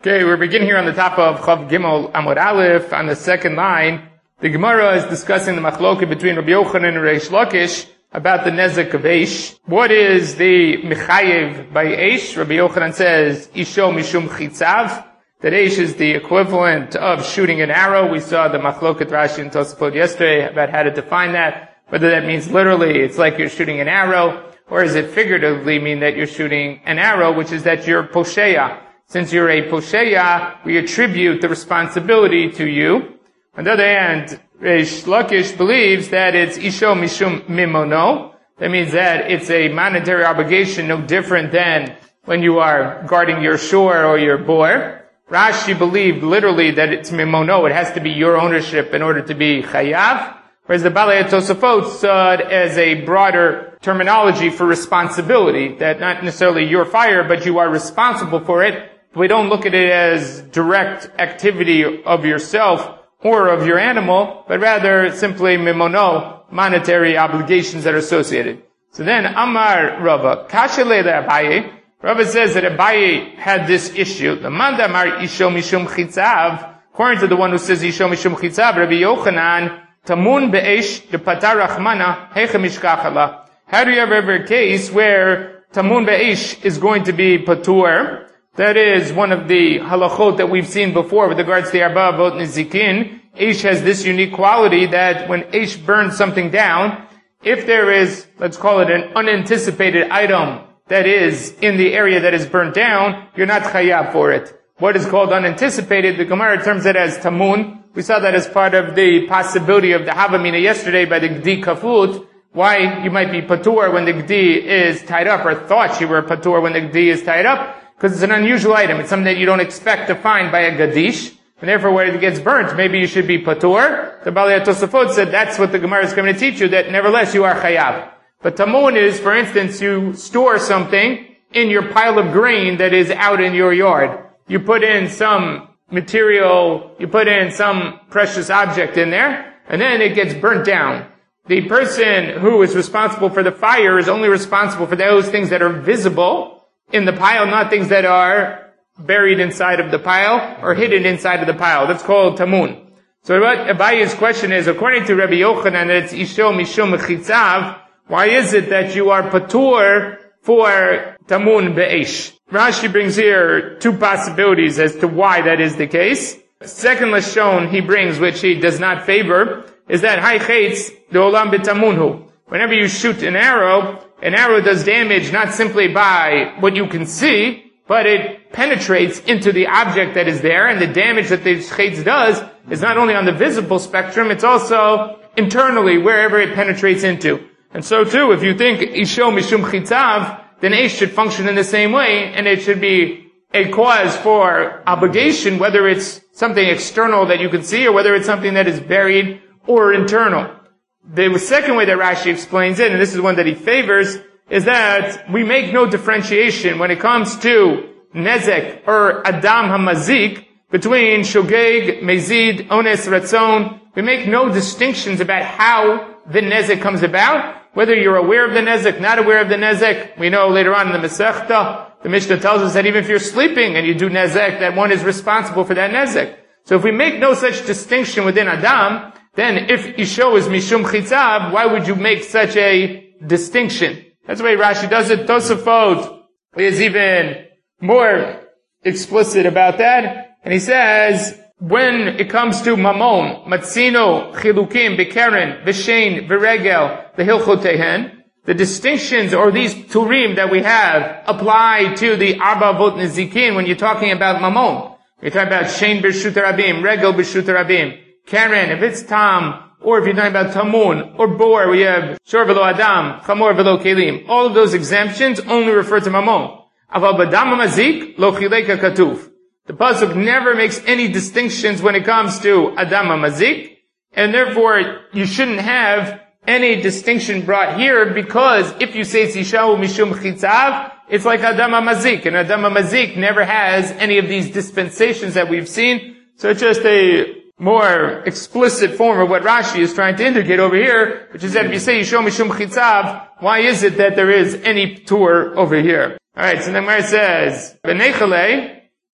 Okay, we're beginning here on the top of Chav Gimel Amud Aleph. On the second line, the Gemara is discussing the machloket between Rabbi Yochanan and Reish Lakish about the nezek of Eish. What is the mechayev by Eish? Rabbi Yochanan says, Isho mishum chitzav, that Eish is the equivalent of shooting an arrow. We saw the machloket Rashi and Tosafot yesterday about how to define that, whether that means literally it's like you're shooting an arrow, or does it figuratively mean that you're shooting an arrow, which is that you're posheya. Since you're a posheya, we attribute the responsibility to you. On the other hand, Reish Lakish believes that it's isho mishum mimono. That means that it's a monetary obligation, no different than when you are guarding your shore or your boar. Rashi believed literally that it's mimono. It has to be your ownership in order to be chayav. Whereas the Balei Tosafot saw it as a broader terminology for responsibility, that not necessarily your fire, but you are responsible for it. We don't look at it as direct activity of yourself or of your animal, but rather simply mimono, monetary obligations that are associated. So then, Amar Rava, Kasha leila Abaye, Rava says that Abaye had this issue. The Manda Amar Isho Mishum Chitzav, according to the one who says Isho Mishum Chitzav, Rabbi Yochanan, Tamun Be'esh, the Patar Rachmana, Hecha Mishkachala. How do you have ever a case where Tamun Be'esh is going to be Patur? That is one of the halachot that we've seen before with regards to the Arba Avot Nizikin. Eish has this unique quality that when Eish burns something down, if there is, let's call it an unanticipated item that is in the area that is burnt down, you're not chayav for it. What is called unanticipated, the Gemara terms it as tamun. We saw that as part of the possibility of the Havamina yesterday by the Gdi Kafut, why you might be patur when the Gdi is tied up, or thought you were patur when the Gdi is tied up. Because it's an unusual item. It's something that you don't expect to find by a gadish. And therefore, when it gets burnt, maybe you should be patur. The Balei Tosafot said that's what the Gemara is going to teach you, that nevertheless you are chayav. But tamun is, for instance, you store something in your pile of grain that is out in your yard. You put in some material, you put in some precious object in there, and then it gets burnt down. The person who is responsible for the fire is only responsible for those things that are visible in the pile, not things that are buried inside of the pile or hidden inside of the pile. That's called tamun. So what Abaye's question is, according to Rabbi Yochanan, it's isho mishum chitzav, why is it that you are patur for tamun be'esh? Rashi brings here two possibilities as to why that is the case. Second lashon he brings, which he does not favor, is that hay chetz de'olam b'tamunhu. Whenever you shoot an arrow does damage not simply by what you can see, but it penetrates into the object that is there, and the damage that the chetz does is not only on the visible spectrum, it's also internally, wherever it penetrates into. And so too, if you think Isho Mishum Chitzav, then Eish should function in the same way, and it should be a cause for obligation, whether it's something external that you can see, or whether it's something that is buried or internal. The second way that Rashi explains it, and this is one that he favors, is that we make no differentiation when it comes to nezek or adam hamazik between shogeg, mezid, ones, ratzon. We make no distinctions about how the nezek comes about, whether you're aware of the nezek, not aware of the nezek. We know later on in the Masechta, the Mishnah tells us that even if you're sleeping and you do nezek, that one is responsible for that nezek. So if we make no such distinction within adam, then if Isho is Mishum Chitzav, why would you make such a distinction? That's the way Rashi does it. Tosafot is even more explicit about that. And he says, when it comes to Mamon, Matzino, Chilukim, Bekeren, Veshein, Viregel, the Hilchotehen, the distinctions or these Turim that we have apply to the Arba Avot Nizikin when you're talking about Mamon. You're talking about Shein B'Shut Rabim, Regel B'Shut Rabim. Karen, if it's tam, or if you're talking about tamun, or bor, we have shor velo adam, chamor velo kelim. All of those exemptions only refer to mamon. Aval badam mazik, lo chileka katuv. The pasuk never makes any distinctions when it comes to adam mazik, and therefore you shouldn't have any distinction brought here, because if you say tzishahu mishum chitzav, it's like adam mazik, and adam mazik never has any of these dispensations that we've seen, so it's just a more explicit form of what Rashi is trying to indicate over here, which is that if you say Yishom Mishum Chitzav, why is it that there is any tour over here? Alright, so the Gemara says, V'nechale,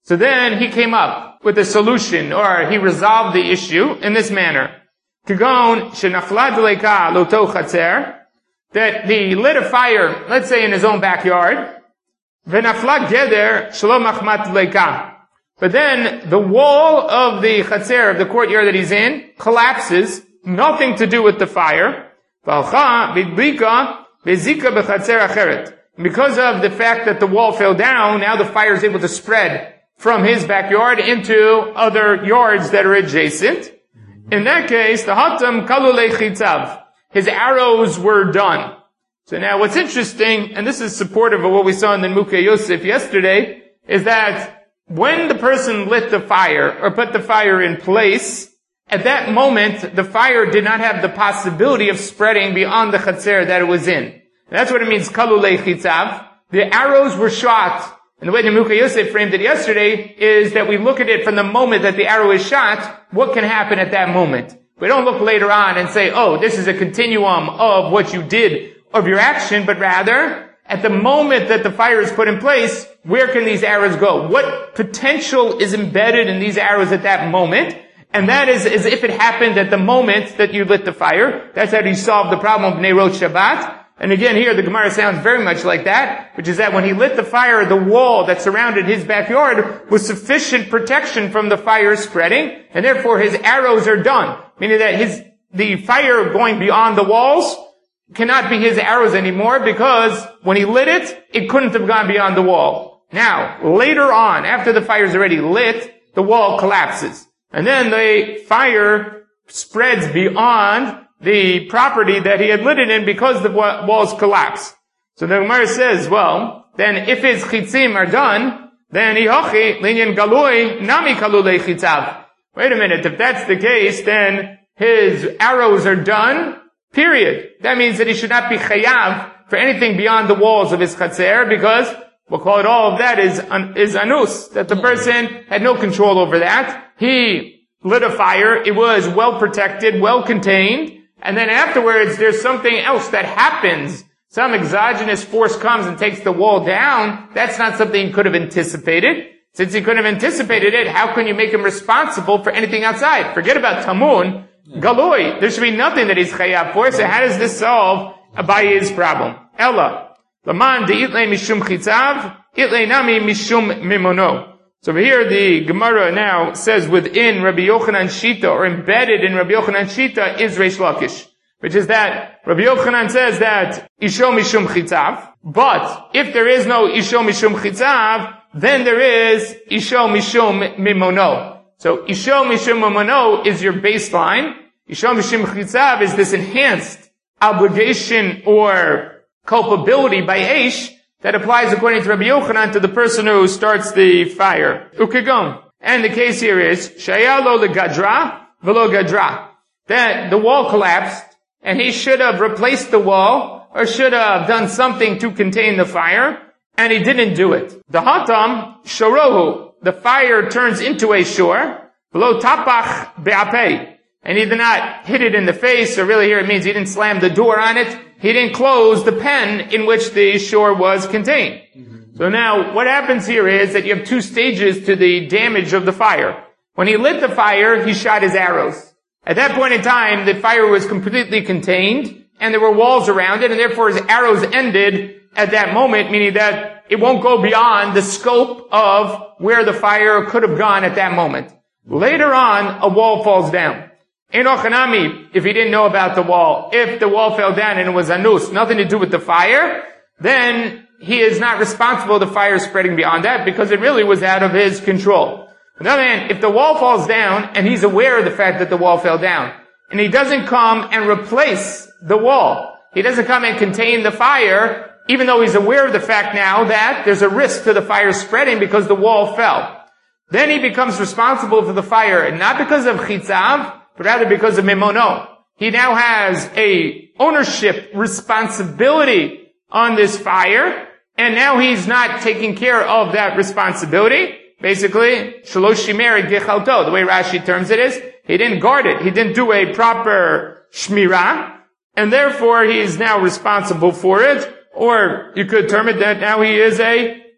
So then he came up with a solution, or he resolved the issue in this manner. Kagon shenafla d'leika loto chatzer, that he lit a fire, let's say in his own backyard, v'nafla geder shelo machmat d'leika. But then the wall of the chatzer, of the courtyard that he's in, collapses, nothing to do with the fire. V'alcha b'dlika b'zika b'chatzer acheret. Because of the fact that the wall fell down, now the fire is able to spread from his backyard into other yards that are adjacent. In that case, the hatam kalulei chitzav, his arrows were done. So now what's interesting, and this is supportive of what we saw in the Mukhe Yosef yesterday, is that when the person lit the fire, or put the fire in place, at that moment, the fire did not have the possibility of spreading beyond the chatzer that it was in. And that's what it means, kalulei chitzav. The arrows were shot. And the way the Mukhe Yosef framed it yesterday is that we look at it from the moment that the arrow is shot, what can happen at that moment. We don't look later on and say, oh, this is a continuum of what you did, of your action, but rather, at the moment that the fire is put in place, where can these arrows go? What potential is embedded in these arrows at that moment? And that is as if it happened at the moment that you lit the fire. That's how you solve the problem of Neirot Shabbat. And again, here the Gemara sounds very much like that, which is that when he lit the fire, the wall that surrounded his backyard was sufficient protection from the fire spreading, and therefore his arrows are done. Meaning that the fire going beyond the walls cannot be his arrows anymore, because when he lit it, it couldn't have gone beyond the wall. Now, later on, after the fire is already lit, the wall collapses. And then the fire spreads beyond the property that he had lit it in because the walls collapse. So the Gemara says, well, then if his chitzim are done, then ihochi linyan galui nami kalulei chitzav. Wait a minute, if that's the case, then his arrows are done, period. That means that he should not be chayav for anything beyond the walls of his chatzer, because we'll call it all of that is anus, that the person had no control over that. He lit a fire, it was well protected, well contained, and then afterwards, there's something else that happens. Some exogenous force comes and takes the wall down. That's not something he could have anticipated. Since he couldn't have anticipated it, how can you make him responsible for anything outside? Forget about Tamun. Galoi. There should be nothing that he's chayav for. So how does this solve Abaye's problem? Ella. Laman de'itle mishum chitzav, itle nami mishum mimono. So over here, the Gemara now says within Rabbi Yochanan Shita, or embedded in Rabbi Yochanan Shita, is Reish Lakish, which is that Rabbi Yochanan says that Isho Mishum Chitzav, but if there is no Isho Mishum Chitzav, then there is Isho Mishum Mimono. So Isho Mishum Mimono is your baseline. Isho Mishum Chitzav is this enhanced obligation or culpability by Eish, that applies according to Rabbi Yochanan to the person who starts the fire. Ukigom. And the case here is, Shayalo legadra, velo gadra. That the wall collapsed, and he should have replaced the wall, or should have done something to contain the fire, and he didn't do it. The hatam, shorohu. The fire turns into a shore, velo tapach be'apei. And he did not hit it in the face, or really here it means he didn't slam the door on it. He didn't close the pen in which the shore was contained. So now, what happens here is that you have two stages to the damage of the fire. When he lit the fire, he shot his arrows. At that point in time, the fire was completely contained, and there were walls around it, and therefore his arrows ended at that moment, meaning that it won't go beyond the scope of where the fire could have gone at that moment. Later on, a wall falls down. Enochanami, if he didn't know about the wall, if the wall fell down and it was anus, nothing to do with the fire, then he is not responsible for the fire spreading beyond that, because it really was out of his control. On the other hand, if the wall falls down and he's aware of the fact that the wall fell down, and he doesn't come and replace the wall, he doesn't come and contain the fire, even though he's aware of the fact now that there's a risk to the fire spreading because the wall fell, then he becomes responsible for the fire, and not because of chitzav, but rather because of mimono. He now has a ownership responsibility on this fire, and now he's not taking care of that responsibility. Basically, shalosh shimer gechalto, the way Rashi terms it is, he didn't guard it, he didn't do a proper shmirah, and therefore he is now responsible for it, or you could term it that now he is a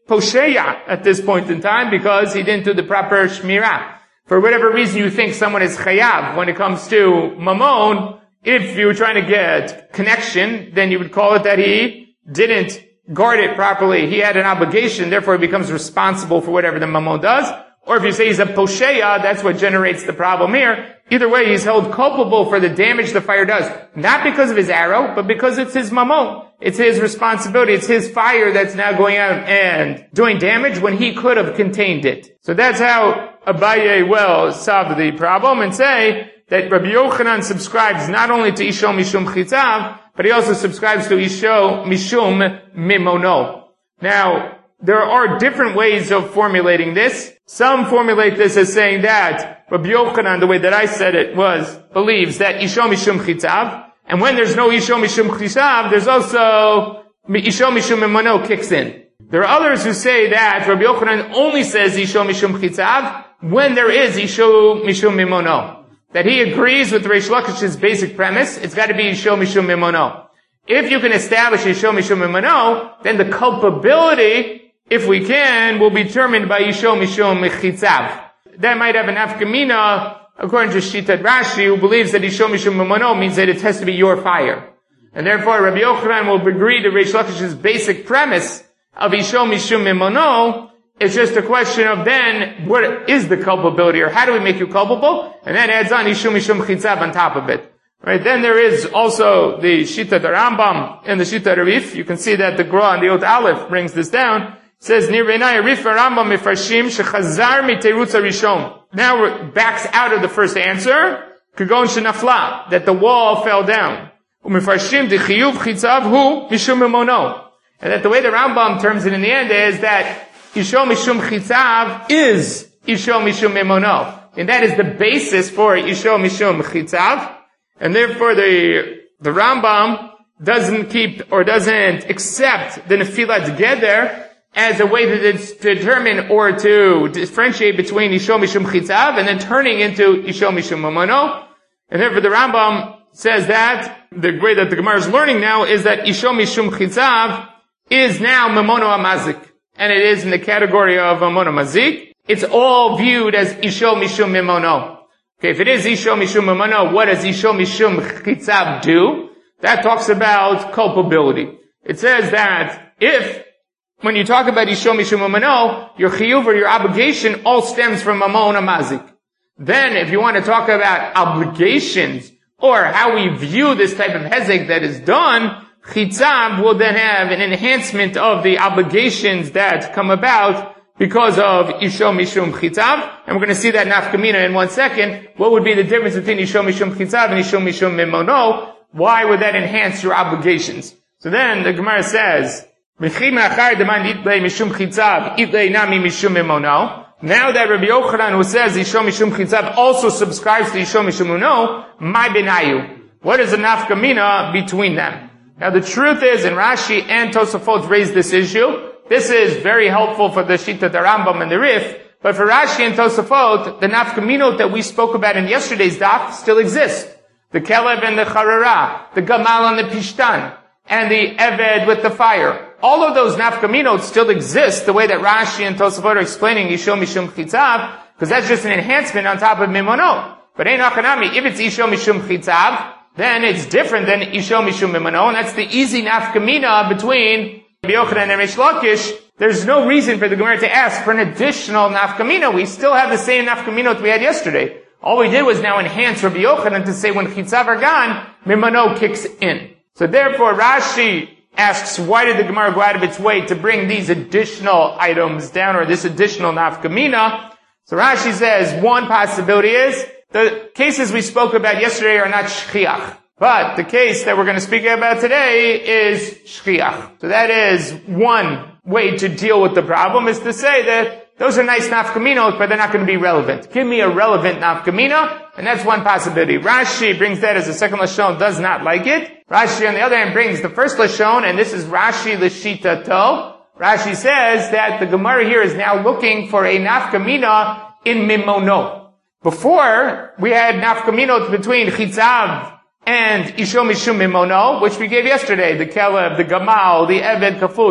posheya at this point in time because he didn't do the proper shmirah. For whatever reason you think someone is chayav when it comes to mamon, if you were trying to get connection, then you would call it that he didn't guard it properly. He had an obligation, therefore he becomes responsible for whatever the mamon does. Or if you say he's a posheya, that's what generates the problem here. Either way, he's held culpable for the damage the fire does. Not because of his arrow, but because it's his mamon. It's his responsibility. It's his fire that's now going out and doing damage when he could have contained it. So that's how Abaye will solve the problem and say that Rabbi Yochanan subscribes not only to Isho Mishum Chitzav, but he also subscribes to Isho Mishum Mimono. Now, there are different ways of formulating this. Some formulate this as saying that Rabbi Yochanan, the way that I said it believes that Isho Mishum Chitzav, and when there's no Isho Mishum Chitzav, there's also Isho Mishum Mimono kicks in. There are others who say that Rabbi Yochanan only says Isho Mishum Chitzav when there is Isho Mishum Mimono. That he agrees with Reish Lakish's basic premise, it's got to be Isho Mishum Mimono. If you can establish Isho Mishum Mimono, then the culpability, if we can, will be determined by Isho Mishum Chitzav. That might have an afkamina, according to Shitat Rashi, who believes that Isho Mishum Mimono means that it has to be your fire. And therefore Rabbi Yochanan will agree to Reish Lakish's basic premise of Isho Mishum Mimono. It's just a question of then, what is the culpability, or how do we make you culpable? And then adds on Isho Mishum Chitzav on top of it. Right, then there is also the Shita Rambam and the Shita Rif. You can see that the Gra and the Ot Aleph brings this down. It says, Nir Reinai Rif Rambam Mefarshim Shechazar Miterutz Rishon. Now we're backs out of the first answer. Kagon Shenafla, that the wall fell down. Umefarshim Dechiyuv Chitzav Hu Mishum Mimono. And that the way the Rambam terms it in the end is that Isho Mishum Chitzav is Isho Mishum Mimono. And that is the basis for Isho Mishum Chitzav. And therefore the Rambam doesn't accept the Nefilah together as a way to determine or to differentiate between Isho Mishum Chitzav and then turning into Isho Mishum Mimono. And therefore the Rambam says that the way that the Gemara is learning now is that Isho Mishum Chitzav is now Mimono Amazik. And it is in the category of Mimono Mazik. It's all viewed as Isho Mishum Mimono. Okay, if it is Isho Mishum Mimono, what does Isho Mishum Chitzav do? That talks about culpability. It says that when you talk about Isho Mishum Mimono, your chiyuv or your obligation all stems from Mamon Amazik. Then, if you want to talk about obligations, or how we view this type of hezek that is done, Chitzav will then have an enhancement of the obligations that come about because of Isho Mishum Chitzav, and we're going to see that nafkamina in 1 second. What would be the difference between Isho Mishum Chitzav and Isho Mishum Mimono? Why would that enhance your obligations? So then the Gemara says, now that Rabbi Yochanan, who says Isho Mishum Chitzav, also subscribes to Isho Mishum Mimono, my benayu. What is the nafkamina between them? Now the truth is, and Rashi and Tosafot raised this issue, this is very helpful for the Shita, the Rambam, and the Rif, but for Rashi and Tosafot, the nafkaminot that we spoke about in yesterday's daf still exist. The Kelev and the Charara, the Gamal and the Pishtan, and the Eved with the fire. All of those nafkaminot still exist the way that Rashi and Tosafot are explaining Isho Mishum Chitzav, because that's just an enhancement on top of Mimono. But Ein Achanami, if it's Isho Mishum Chitzav, then it's different than Isho Mishum Mimono, and that's the easy nafkamina between Rabbi Yochanan and Reish Lakish. There's no reason for the Gemara to ask for an additional nafkamina. We still have the same nafkamina that we had yesterday. All we did was now enhance Rabbi Yochanan to say when Chitzav are gone, Mimono kicks in. So therefore Rashi asks, why did the Gemara go out of its way to bring these additional items down, or this additional nafkamina? So Rashi says, one possibility is, the cases we spoke about yesterday are not shchiach. But the case that we're going to speak about today is shchiach. So that is one way to deal with the problem, is to say that those are nice nafkaminos, but they're not going to be relevant. Give me a relevant nafkamina, and that's one possibility. Rashi brings that as a second lashon, does not like it. Rashi, on the other hand, brings the first lashon, and this is Rashi l'shita to. Rashi says that the Gemara here is now looking for a nafkamina in mimono. Before, we had nafkaminot between Chitzav and Isho Mishum Mimono, which we gave yesterday. The Kelev, the Gamal, the Eved Kafut.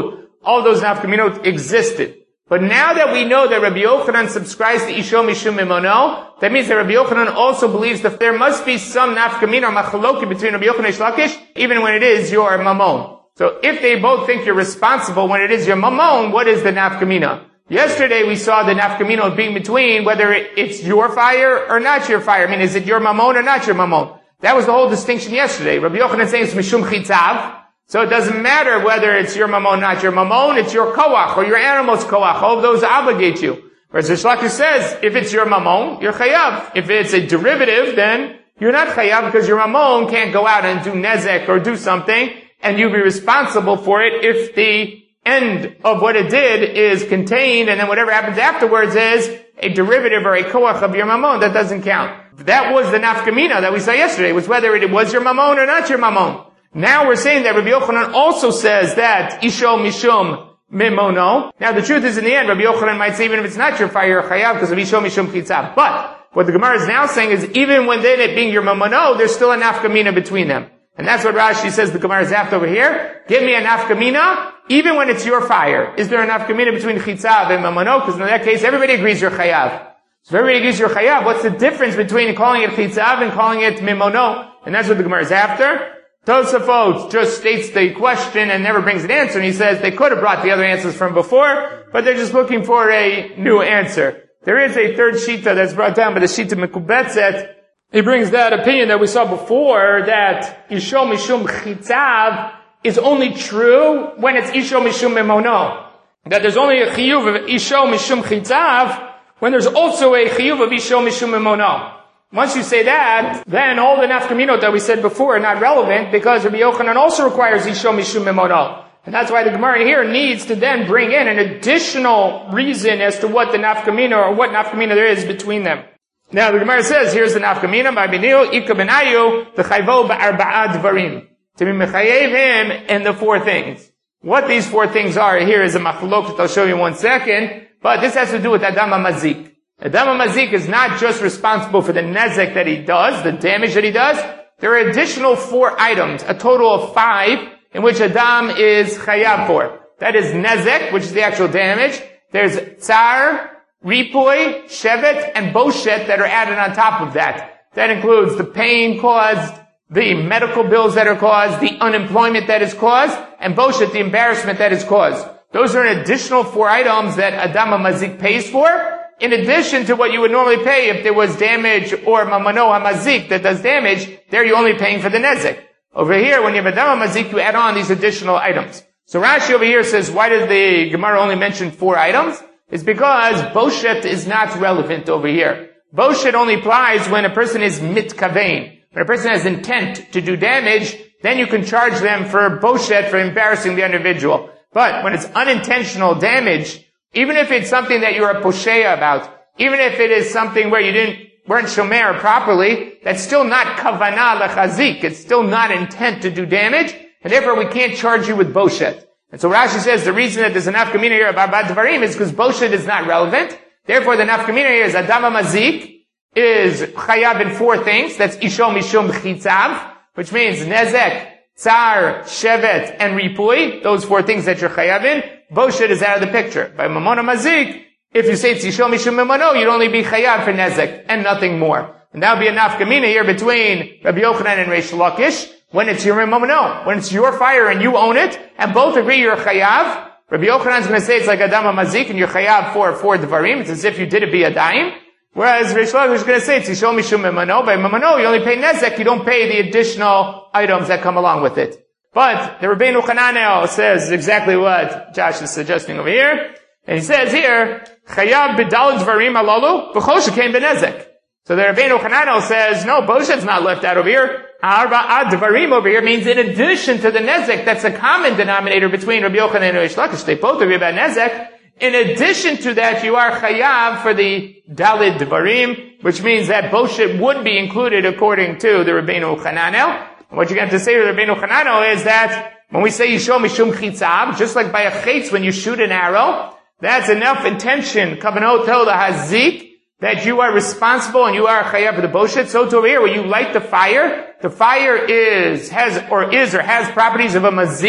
all of those nafkaminot existed. But now that we know that Rabbi Yochanan subscribes to Isho Mishum Mimono, that means that Rabbi Yochanan also believes that there must be some nafkamina or machaloki between Rabbi Yochanan and Reish Lakish, even when it is your mamon. So if they both think you're responsible when it is your mamon, what is the nafkamina? Yesterday we saw the nafkamina being between whether it's your fire or not your fire. I mean, is it your mamon or not your mamon? That was the whole distinction yesterday. Rabbi Yochanan saying it's Mishum Chitzav. So it doesn't matter whether it's your mamon, not your mamon, it's your koach or your animal's koach. All of those obligate you. Whereas Reish Lakish says, if it's your mamon, you're chayav. If it's a derivative, then you're not chayav because your mamon can't go out and do nezek or do something and you be responsible for it if the end of what it did is contained and then whatever happens afterwards is a derivative or a koach of your mamon. That doesn't count. That was the nafkamina that we saw yesterday, was whether it was your mamon or not your mamon. Now we're saying that Rabbi Yochanan also says that Isho Mishum Mimono. Now the truth is in the end, Rabbi Yochanan might say even if it's not your fire, you're chayav because of Isho Mishum Chitzav. But what the Gemara is now saying is even when then it being your Mimono, there's still a nafkamina between them. And that's what Rashi says the Gemara is after over here. Give me a nafkamina even when it's your fire. Is there a nafkamina between Chitzav and Mimono? Because in that case, everybody agrees you're chayav. So if everybody agrees you're chayav, what's the difference between calling it Chitzav and calling it Mimono? And that's what the Gemara is after. Tosafot just states the question and never brings an answer, and he says they could have brought the other answers from before, but they're just looking for a new answer. There is a third shita that's brought down by the shita Mekubetzet. He brings that opinion that we saw before, that Isho Mishum Chitzav is only true when it's Isho Mishum Mimono. That there's only a chiyuv of Isho Mishum Chitzav when there's also a chiyuv of Isho Mishum Mimono. Once you say that, then all the nafkaminot that we said before are not relevant because Rabbi Yochanan also requires Isho Mishum Mimono. And that's why the Gemara here needs to then bring in an additional reason as to what the nafkamina or what nafkamina there is between them. Now the Gemara says, here's the nafkamina, by Beniu, Ika Benayu, T'chayvo ba'arba'a dvarim. To be mechayev him in the four things. What these four things are here is a machlok that I'll show you in 1 second, but this has to do with Adam HaMazik. Adam HaMazik is not just responsible for the nezek that he does, the damage that he does. There are additional 4 items, a total of 5, in which Adam is chayav for. That is nezek, which is the actual damage. There's tsar, ripoy, shevet, and boshet that are added on top of that. That includes the pain caused, the medical bills that are caused, the unemployment that is caused, and boshet, the embarrassment that is caused. Those are an additional 4 items that Adam HaMazik pays for, in addition to what you would normally pay if there was damage or mamano hamazik that does damage. There you're only paying for the nezek. Over here, when you have Adam HaMazik, you add on these additional items. So Rashi over here says, why does the Gemara only mention 4 items? It's because boshet is not relevant over here. Boshet only applies when a person is mitkavein. When a person has intent to do damage, then you can charge them for boshet, for embarrassing the individual. But when it's unintentional damage, even if it's something that you're a posheya about, even if it is something where you weren't shomer properly, that's still not kavanah lechazik. It's still not intent to do damage, and therefore we can't charge you with boshet. And so Rashi says the reason that there's a nafkamina here about bad dvarim is because boshet is not relevant. Therefore the nafkamina here is Adam HaMazik is chayav in 4 things. That's Isho Mishum Chitzav, which means nezek, tsar, shevet, and ripui. Those 4 things that you're chayav in. Boshet is out of the picture. By Mamon HaMazik, if you say it's Isho Mishum Mimono, you'd only be chayav for nezek, and nothing more. And that would be a nafkamina here between Rabbi Yochanan and Reish Lakish, when it's your Mimono, when it's your fire and you own it, and both agree you're chayav. Rabbi Yochanan is going to say it's like Adam HaMazik, and you're chayav for 4 dvarim. It's as if you did it biyadayim. Whereas Reish Lakish is going to say it's Isho Mishum Mimono. By Mimono, you only pay nezek, you don't pay the additional items that come along with it. But the Rabbeinu Chananel says exactly what Josh is suggesting over here. And he says here, Chayav b'dal dvarim alalu, b'chol shekein b'nezek. So the Rabbeinu Chananel says, no, boshet's not left out over here. Arba'ad dvarim over here means in addition to the nezek, that's a common denominator between Rabbi Yochanan and Reish Lakish. They both agree about nezek. In addition to that, you are chayav for the dalid dvarim, which means that boshet would be included according to the Rabbeinu Chananel. What you're going to say to Rabbeinu Chananel is that when we say Yisho Mishum Chitzav, just like by a chitz when you shoot an arrow, that's enough intention, kavanot tel hazik, that you are responsible and you are chayav for the boshet. So to over here, when you light the fire has properties of a mazik,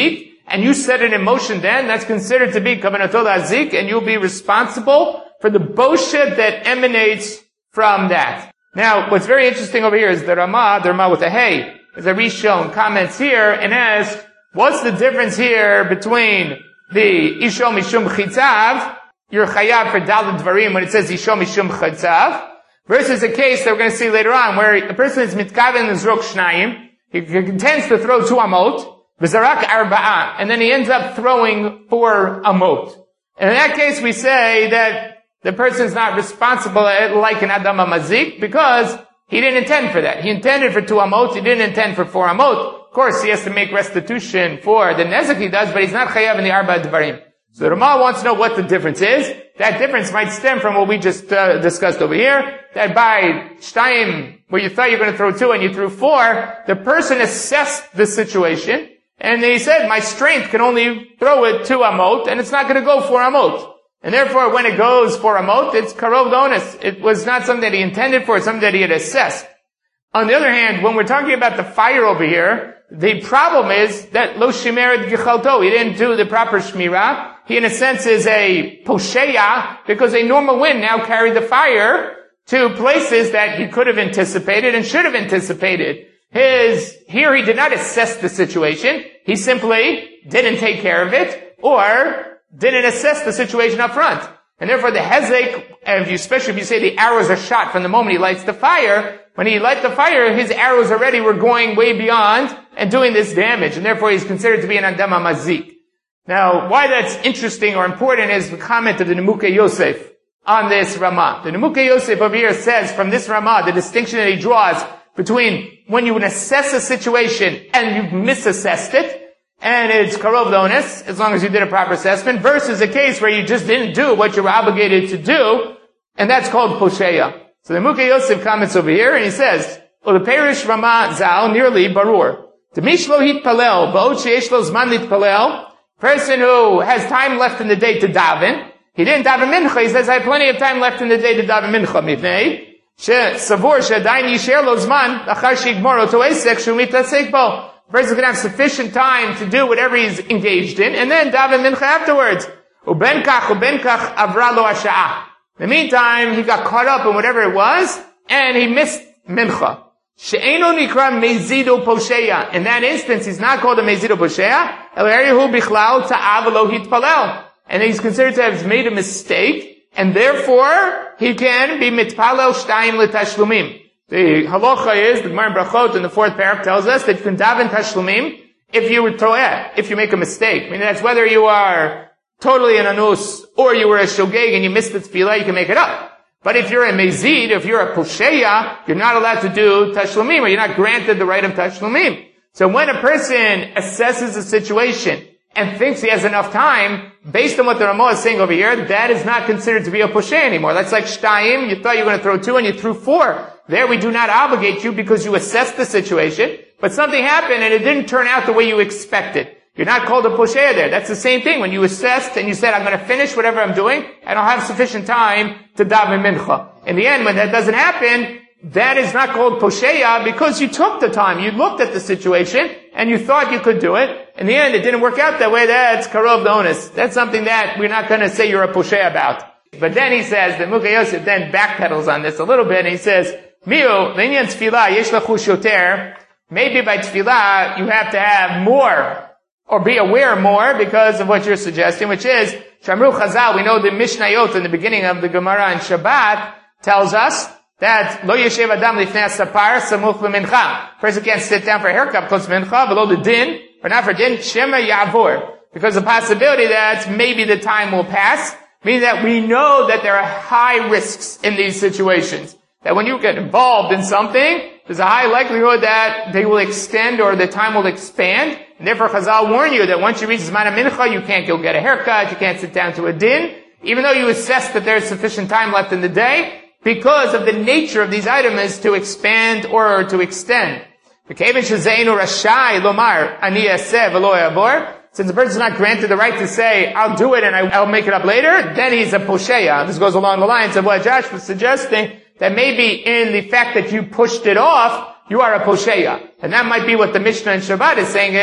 and you set it in motion then, that's considered to be kavanatol azik, and you'll be responsible for the boshet that emanates from that. Now, what's very interesting over here is the Rama with a hey, as a Rishon comments here and asks, what's the difference here between the Isho Mishum Chitzav, your Chayav for Daled Dvarim when it says Isho Mishum Chitzav, versus a case that we're going to see later on where a person is mitkaven Nizrok Shnayim, he intends to throw 2 amot, V'zarak Arba'a, and then he ends up throwing 4 amot. And in that case we say that the person is not responsible like an Adam Mazik because he didn't intend for that. He intended for 2 amot, he didn't intend for 4 amot. Of course, he has to make restitution for the nezek he does, but he's not chayav in the arba dvarim. So the Rama wants to know what the difference is. That difference might stem from what we just discussed over here, that by shtayim, where you thought you were going to throw 2 and you threw 4, the person assessed the situation, and he said, my strength can only throw it 2 amot, and it's not going to go 4 amot. And therefore, when it goes 4 amot, it's karov donis. It was not something that he intended for, it's something that he had assessed. On the other hand, when we're talking about the fire over here, the problem is that lo shimered gichalto. He didn't do the proper shmirah. He, in a sense, is a posheya because a normal wind now carried the fire to places that he could have anticipated and should have anticipated. Here he did not assess the situation. He simply didn't take care of it or didn't assess the situation up front. And therefore the hezek, especially if you say the arrows are shot from the moment he lights the fire, when he lit the fire, his arrows already were going way beyond and doing this damage, and therefore he's considered to be an Adam Mazik. Now, why that's interesting or important is the comment of the Nemuke Yosef on this Ramah. The Nemuke Yosef over here says from this Ramah, the distinction that he draws between when you assess a situation and you've misassessed it, and it's karov donis, as long as you did a proper assessment, versus a case where you just didn't do what you were obligated to do, and that's called posheya. So the Nemuke Yosef comments over here, and he says, the Perish Ramah Zal, nearly barur. The Mishlo hitpalel, ba'od sheyesh lo zman litpalel, person who has time left in the day to daven, he didn't daven mincha, he says, I have plenty of time left in the day to daven mincha, mipnei, savur she'adayin yisher lo zman, achar she'igmor oto esek shu mitasek bo. The person can have sufficient time to do whatever he's engaged in, and then daven mincha afterwards. Uben kach avra lo hasha'ah. In the meantime, he got caught up in whatever it was, and he missed mincha. She'eno nikra mezido posheya. In that instance, he's not called a mezido posheya. Elarihu bichlal ta'av lo hitpalel. And he's considered to have made a mistake, and therefore, he can be mitpalel shtayim l'tashlumim. The halacha is, the Gemara in Brachot in the 4th parak tells us that you can daven tashlumim if you make a mistake. I mean, that's whether you are totally an anus, or you were a shogeg and you missed the tefillah, you can make it up. But if you're a mezid, if you're a posheya, you're not allowed to do tashlumim, or you're not granted the right of tashlumim. So when a person assesses a situation and thinks he has enough time, based on what the Ramah is saying over here, that is not considered to be a posheya anymore. That's like shtayim, you thought you were going to throw 2 and you threw 4. There we do not obligate you because you assessed the situation, but something happened and it didn't turn out the way you expected. You're not called a posheya there. That's the same thing. When you assessed and you said, I'm going to finish whatever I'm doing, and I'll have sufficient time to daven mincha. In the end, when that doesn't happen, that is not called posheya because you took the time. You looked at the situation and you thought you could do it. In the end, it didn't work out that way. That's karov donis. That's something that we're not going to say you're a posheya about. But then he says, the Nemuke Yosef then backpedals on this a little bit, and he says, Miu, l'inyan tefillah, yesh lachush yoter. Maybe by tefillah, you have to have more, or be aware more, because of what you're suggesting, which is, Shamru Chazal, we know the Mishnayot in the beginning of the Gemara in Shabbat, tells us that, Lo yeshev adam lifnei sapar, samuch l'mincha. Person can't sit down for a haircut close to mincha, below the din, or not for din, shema ya'avor. Because the possibility that maybe the time will pass, means that we know that there are high risks in these situations. That when you get involved in something, there's a high likelihood that they will extend or the time will expand. And therefore Chazal warn you that once you reach Zman HaMincha, you can't go get a haircut, you can't sit down to a din, even though you assess that there's sufficient time left in the day, because of the nature of these items to expand or to extend. Since the person is not granted the right to say, I'll do it and I'll make it up later, then he's a posheya. This goes along the lines of what Josh was suggesting, that maybe in the fact that you pushed it off, you are a posheya. And that might be what the Mishnah in Shabbat is saying is,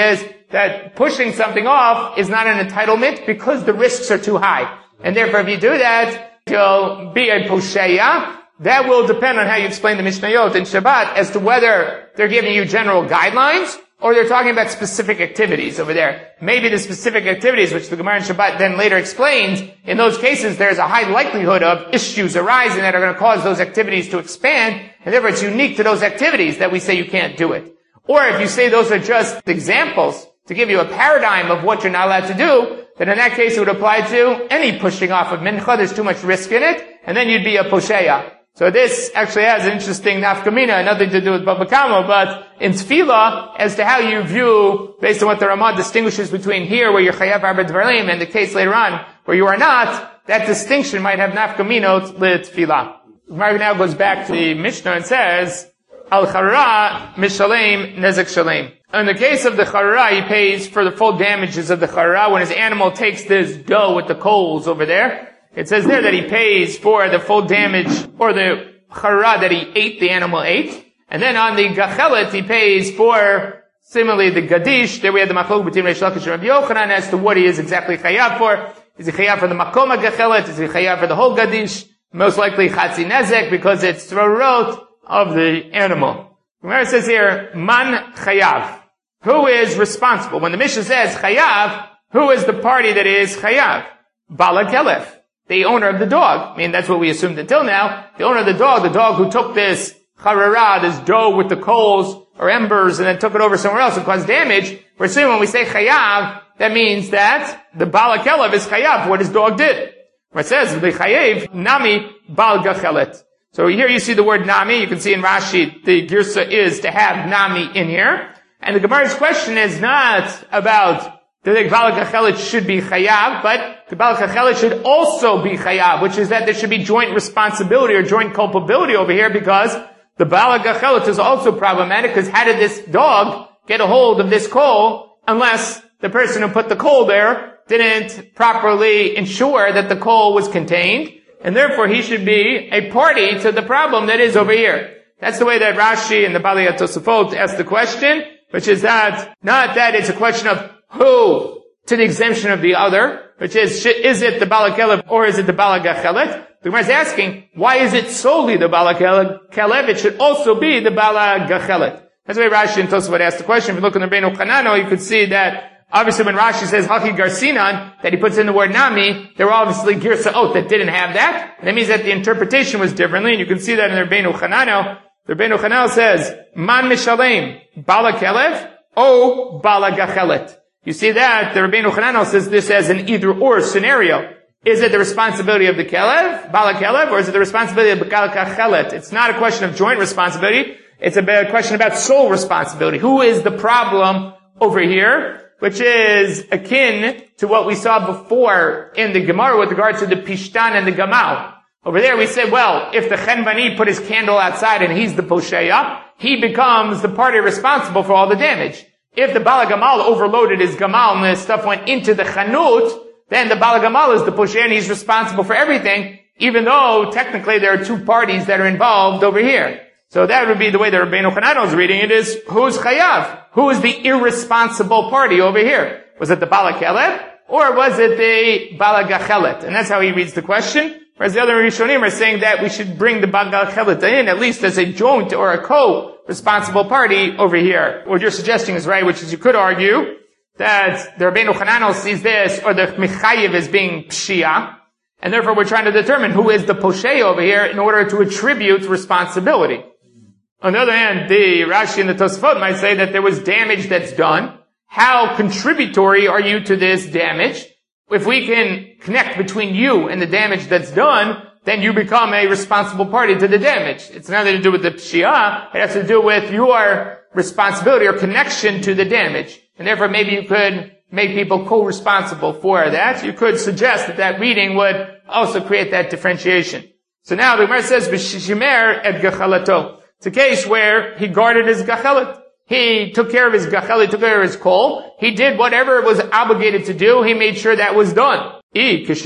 that pushing something off is not an entitlement because the risks are too high. And therefore, if you do that, you'll be a posheya. That will depend on how you explain the Mishnayot in Shabbat as to whether they're giving you general guidelines or they're talking about specific activities over there. Maybe the specific activities, which the Gemara in Shabbat then later explains, in those cases there's a high likelihood of issues arising that are going to cause those activities to expand, and therefore it's unique to those activities that we say you can't do it. Or if you say those are just examples to give you a paradigm of what you're not allowed to do, then in that case it would apply to any pushing off of mincha. There's too much risk in it, and then you'd be a posheya. So this actually has an interesting nafkamina, nothing to do with Bava Kama, but in Tefillah, as to how you view, based on what the Ramah distinguishes between here, where you're chayav arba dvarim, and the case later on, where you are not, that distinction might have nafkaminot l'Tefillah. Gemara now goes back to the Mishnah and says, Al charra mishalem nezek shalem. In the case of the charra, he pays for the full damages of the charra when his animal takes this dough with the coals over there. It says there that he pays for the full damage, or the charra that he ate, the animal ate. And then on the gachelet, he pays for, similarly, the gadish. There we have the machlok between Reish Lakish and Rabbi Yochanan as to what he is exactly chayav for. Is he chayav for the makoma gachelet? Is he chayav for the whole gadish? Most likely chatzi nezek, because it's tzrorot of the animal. Gemara says here, man chayav. Who is responsible? When the Mishnah says chayav, who is the party that is chayav? Bala kelef. The owner of the dog. I mean, that's what we assumed until now. The owner of the dog who took this charara, this dough with the coals or embers, and then took it over somewhere else and caused damage. We're assuming when we say chayav, that means that the bala kelev is chayav for what his dog did. It says, the chayev, nami bal gachelet. So here you see the word nami. You can see in Rashi, the girsa is to have nami in here. And the Gemara's question is not about the Bala Gachelet should be chayav, but the Bala Gachelet should also be chayav, which is that there should be joint responsibility or joint culpability over here, because the Bala Gachelet is also problematic, because how did this dog get a hold of this coal unless the person who put the coal there didn't properly ensure that the coal was contained, and therefore he should be a party to the problem that is over here. That's the way that Rashi and the Bali Tosafot ask the question, which is that, not that it's a question of who to the exemption of the other, which is it the Bala Kelev or is it the Bala Gachelet? The Gemara is asking, why is it solely the Bala Kelev? It should also be the Bala Gachelet. That's the way Rashi and Tosafot asked the question. If you look in the Rabbeinu Chanano, you could see that obviously when Rashi says Haki Garsinan, that he puts in the word Nami, there were obviously Girsaot that didn't have that. And that means that the interpretation was differently, and you can see that in the Rabbeinu Chanano. The Rabbeinu Chanano says, Man Mishalem, Bala Kelev, O Bala Gachelet. You see that the Rabbeinu Chananel says this as an either-or scenario. Is it the responsibility of the Kelev, Bala Kelev, or is it the responsibility of the Bala Gachelet? It's not a question of joint responsibility. It's a question about sole responsibility. Who is the problem over here? Which is akin to what we saw before in the Gemara with regard to the Pishtan and the Gamal. Over there we said, well, if the Chenbani put his candle outside and he's the Posheya, he becomes the party responsible for all the damage. If the Bala Gamal overloaded his Gamal and the stuff went into the Chanut, then the Bala Gamal is the Posheya and he's responsible for everything, even though technically there are two parties that are involved over here. So that would be the way the Rabbeinu Chanano is reading it, is who's Chayav? Who is the irresponsible party over here? Was it the Bala Kelev or was it the Bala Gachelet? And that's how he reads the question. Whereas the other Rishonim are saying that we should bring the Bala Gachelet in at least as a joint or a co-responsible party over here. What you're suggesting is right, which is you could argue that the Rabbeinu Chanano sees this, or the Mechayev as being Pshia, and therefore we're trying to determine who is the Posheya over here in order to attribute responsibility. On the other hand, the Rashi and the Tosafot might say that there was damage that's done. How contributory are you to this damage? If we can connect between you and the damage that's done, then you become a responsible party to the damage. It's nothing to do with the Pshia. It has to do with your responsibility or connection to the damage. And therefore maybe you could make people co-responsible for that. You could suggest that that reading would also create that differentiation. So now the Gemara says, B'shishimer et gachalato. It's a case where he guarded his gachelet. He took care of his gachelet, took care of his coal. He did whatever it was obligated to do. He made sure that was done. There's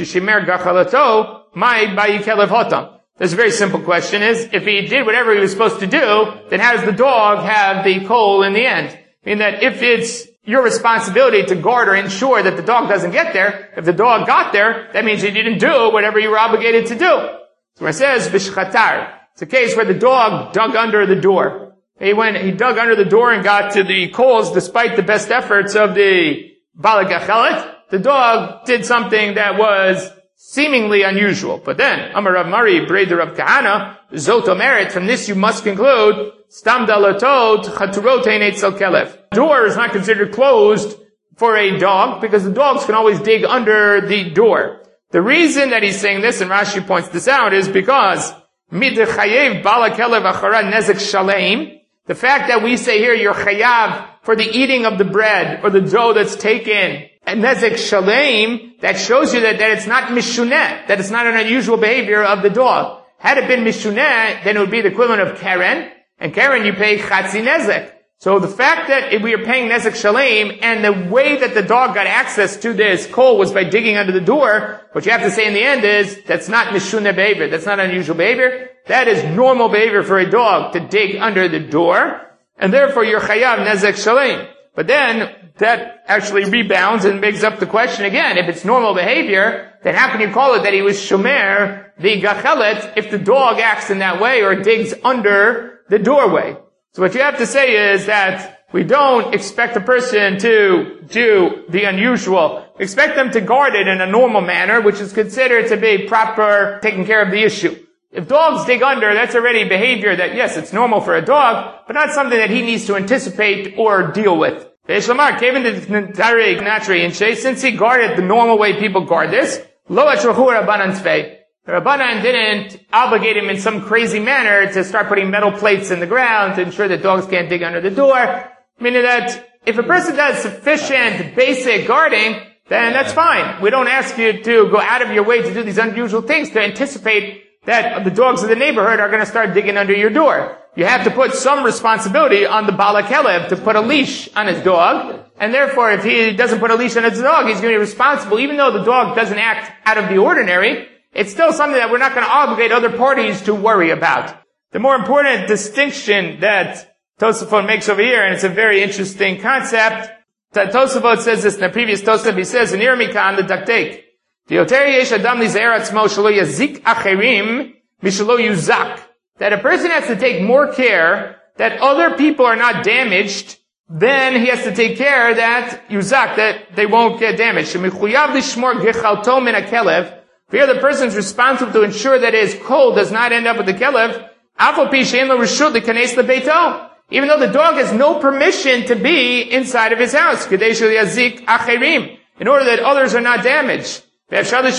a very simple question is, if he did whatever he was supposed to do, then how does the dog have the coal in the end? I mean that if it's your responsibility to guard or ensure that the dog doesn't get there. If the dog got there, that means you didn't do whatever you were obligated to do. So it says, b'shchatar. It's a case where the dog dug under the door. He dug under the door and got to the coals despite the best efforts of the Bala Gachelet. The dog did something that was seemingly unusual. But then, Amar Rav Mari, Breder Rav Kahana, Zoto Merit, from this you must conclude, Stam Dalatot, Chaturot Ein Eitzel Kelev. Door is not considered closed for a dog, because the dogs can always dig under the door. The reason that he's saying this, and Rashi points this out, is because Midchayev Bala Kelev Achara Nezek Shalem, the fact that we say here you're chayav for the eating of the bread or the dough that's taken, and nezek shalem, that shows you that it's not mishuneh, that it's not an unusual behavior of the dog. Had it been mishuneh, then it would be the equivalent of keren, and keren you pay chatzi nezek. So the fact that we are paying nezek shalem, and the way that the dog got access to this coal was by digging under the door, what you have to say in the end is, that's not mishuneh behavior, that's not unusual behavior, that is normal behavior for a dog to dig under the door, and therefore you're chayav nezek shalem. But then, that actually rebounds and makes up the question again. If it's normal behavior, then how can you call it that he was shomer, the gachelet, if the dog acts in that way or digs under the doorway? So what you have to say is that we don't expect a person to do the unusual. We expect them to guard it in a normal manner, which is considered to be proper taking care of the issue. If dogs dig under, that's already behavior that, yes, it's normal for a dog, but not something that he needs to anticipate or deal with. Since he guarded the normal way people guard this, the Rabbanan didn't obligate him in some crazy manner to start putting metal plates in the ground to ensure that dogs can't dig under the door. Meaning that if a person does sufficient basic guarding, then that's fine. We don't ask you to go out of your way to do these unusual things to anticipate that the dogs of the neighborhood are going to start digging under your door. You have to put some responsibility on the Bala Kelev to put a leash on his dog, and therefore if he doesn't put a leash on his dog, he's going to be responsible. Even though the dog doesn't act out of the ordinary, it's still something that we're not going to obligate other parties to worry about. The more important distinction that Tosafot makes over here, and it's a very interesting concept, that Tosafot says this in the previous Tosafot, he says, in Irmika, the Daktek, that a person has to take more care that other people are not damaged, then he has to take care that yuzak, that they won't get damaged. Here the person is responsible to ensure that his coal does not end up with the kelev, even though the dog has no permission to be inside of his house, in order that others are not damaged. The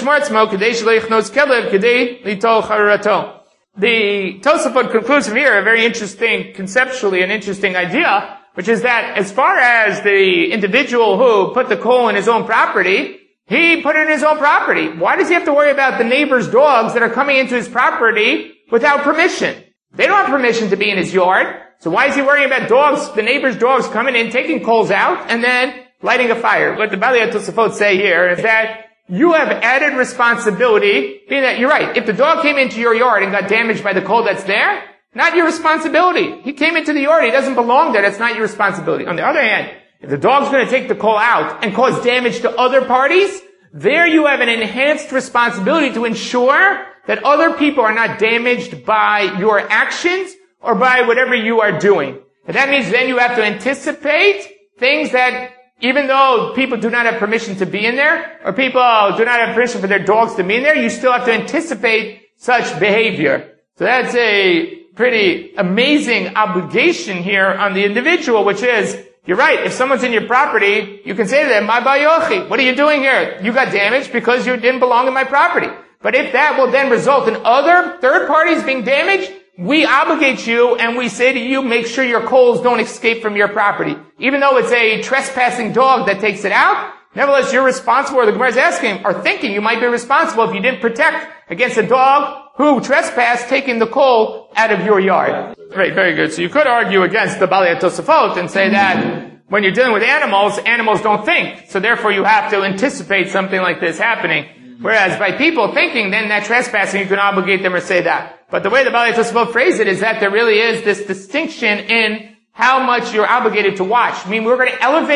Tosafot concludes from here a very interesting, conceptually an interesting idea, which is that as far as the individual who put the coal in his own property, he put it in his own property. Why does he have to worry about the neighbor's dogs that are coming into his property without permission? They don't have permission to be in his yard, so why is he worrying about dogs, the neighbor's dogs coming in, taking coals out, and then lighting a fire? What the Balei Tosafot say here is that you have added responsibility, being that you're right. If the dog came into your yard and got damaged by the coal that's there, not your responsibility. He came into the yard, he doesn't belong there, that's not your responsibility. On the other hand, if the dog's going to take the coal out and cause damage to other parties, there you have an enhanced responsibility to ensure that other people are not damaged by your actions or by whatever you are doing. And that means then you have to anticipate things that even though people do not have permission to be in there, or people do not have permission for their dogs to be in there, you still have to anticipate such behavior. So that's a pretty amazing obligation here on the individual, which is, you're right, if someone's in your property, you can say to them, "Ma bayochi, what are you doing here? You got damaged because you didn't belong in my property." But if that will then result in other third parties being damaged, we obligate you and we say to you, make sure your coals don't escape from your property. Even though it's a trespassing dog that takes it out, nevertheless you're responsible, or the Gemara is asking, or thinking you might be responsible if you didn't protect against a dog who trespassed taking the coal out of your yard. Right, very good. So you could argue against the Balei Tosafot and say that when you're dealing with animals, animals don't think. So therefore you have to anticipate something like this happening. Whereas by people thinking, then that trespassing, you can obligate them or say that. But the way the Balei Tosafot phrase it is that there really is this distinction in how much you're obligated to watch. I mean, we're going to elevate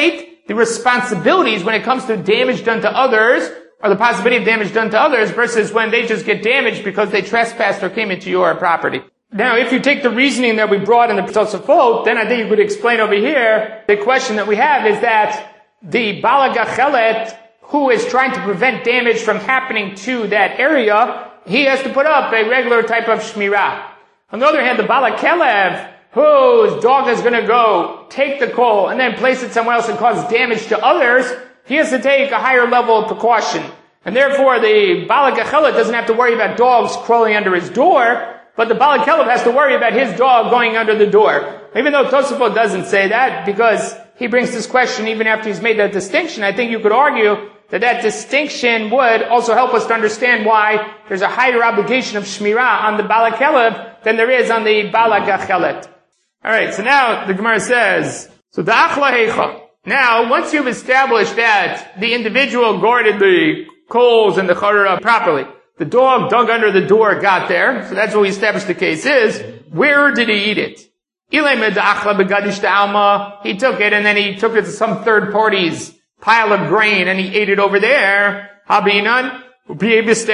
the responsibilities when it comes to damage done to others, or the possibility of damage done to others, versus when they just get damaged because they trespassed or came into your property. Now, if you take the reasoning that we brought in the Tosafot, then I think you could explain over here, the question that we have is that the Bala Gachelet, who is trying to prevent damage from happening to that area, he has to put up a regular type of shmirah. On the other hand, the Bala Kelev, whose dog is going to go take the coal and then place it somewhere else and cause damage to others, he has to take a higher level of precaution. And therefore, the Bala Gachelet doesn't have to worry about dogs crawling under his door, but the Bala Kelev has to worry about his dog going under the door. Even though Tosafot doesn't say that, because he brings this question even after he's made that distinction, I think you could argue that that distinction would also help us to understand why there's a higher obligation of shmirah on the Bala Kelev than there is on the Bala Gachelet. Alright, so now the Gemara says, so the Achla Heicha. Now, once you've established that the individual guarded the coals and the charara properly, the dog dug under the door, got there, so that's what we established the case is, where did he eat it? He took it and then he took it to some third party's pile of grain and he ate it over there. Habinan, we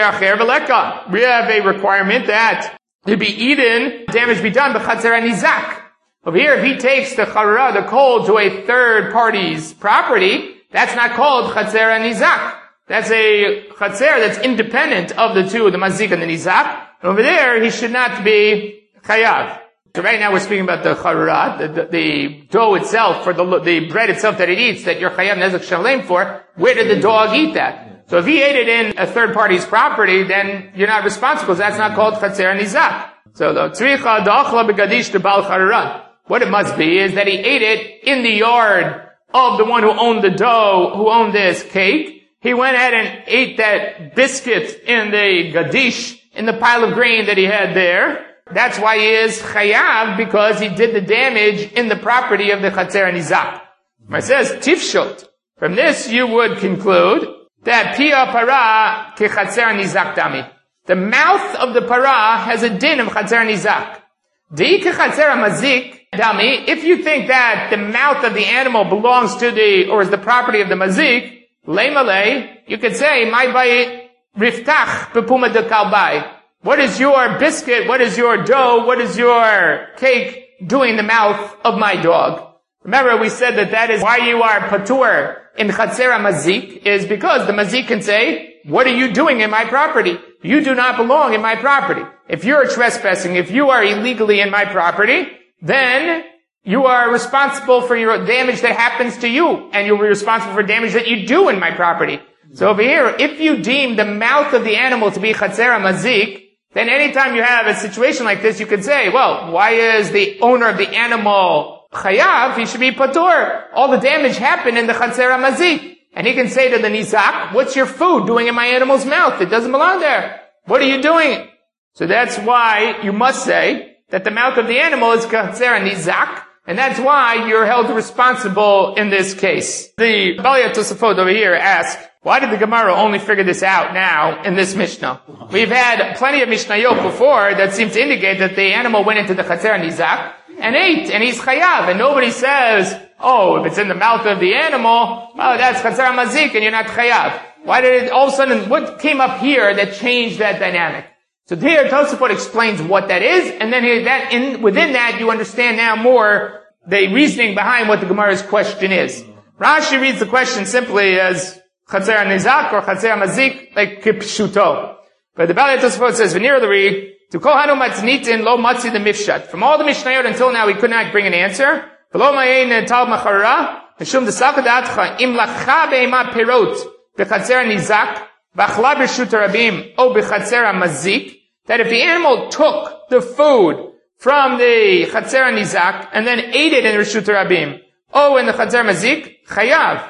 have a requirement that it be eaten, damage be done, but chatzer nizak. Over here, if he takes the charara, the coal, to a third party's property, that's not called chatzer nizak. That's a chatzer that's independent of the two, the mazik and the nizak. And over there, he should not be chayav. So right now we're speaking about the charara, the dough itself, for the bread itself that it eats, that you're chayav nezek shalem for. Where did the dog eat that? So if he ate it in a third party's property, then you're not responsible. That's not called chatzer nizak. So the tzricha da'achla begadish to bal charara. What it must be is that he ate it in the yard of the one who owned the dough, who owned this cake. He went ahead and ate that biscuit in the gadish, in the pile of grain that he had there. That's why he is chayav, because he did the damage in the property of the chatzer nizak. It says tifshot. From this you would conclude that pia para ke chatzer nizak dami. The mouth of the para has a din of chatzer nizak. Di ke chatzer mazik dami. If you think that the mouth of the animal belongs to or is the property of the mazik, leimale, you could say, my bayit riftach bepuma de kalbai. What is your biscuit, what is your dough, what is your cake doing in the mouth of my dog? Remember, we said that is why you are patur in chatzer mazik, is because the mazik can say, what are you doing in my property? You do not belong in my property. If you're trespassing, if you are illegally in my property, then you are responsible for your damage that happens to you, and you'll be responsible for damage that you do in my property. So over here, if you deem the mouth of the animal to be chatzer mazik, then anytime you have a situation like this, you could say, well, why is the owner of the animal chayav? He should be patur. All the damage happened in the chatzer mazik. And he can say to the nizak, what's your food doing in my animal's mouth? It doesn't belong there. What are you doing? So that's why you must say that the mouth of the animal is chatzer nizak, and that's why you're held responsible in this case. The Balya Tosafot over here asks, why did the Gemara only figure this out now in this Mishnah? We've had plenty of Mishnayot before that seem to indicate that the animal went into the chatzer nizak and ate, and he's chayav, and nobody says, oh, if it's in the mouth of the animal, oh, that's chatzer mazik, and you're not chayav. Why did it all of a sudden, what came up here that changed that dynamic? So here, Tosafot explains what that is, and then within that, you understand now more the reasoning behind what the Gemara's question is. Rashi reads the question simply as chatzer nizak or chatzer mazik, like kipshuto. But the Balya Tosafot says, v'nirari, to kohanu matznitin lo matzi the mifshat. From all the Mishnayot until now, we could not bring an answer. V'lo ma'ein tal machara, mishum desakadatcha, im lacha be'ema perot, b'chatzer nizak, v'achla b'shut rabim, o b'chatzer mazik, that if the animal took the food from the chatzer nizak and then ate it in reshut rabim, or in the chatzer mazik, chayav.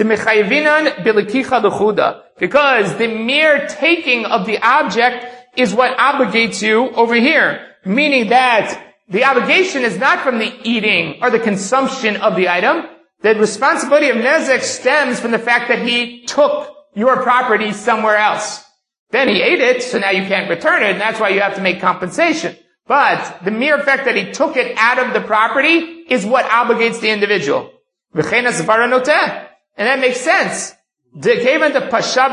Because the mere taking of the object is what obligates you over here. Meaning that the obligation is not from the eating or the consumption of the item. The responsibility of nezek stems from the fact that he took your property somewhere else. Then he ate it, so now you can't return it, and that's why you have to make compensation. But the mere fact that he took it out of the property is what obligates the individual. And that makes sense. Meaning that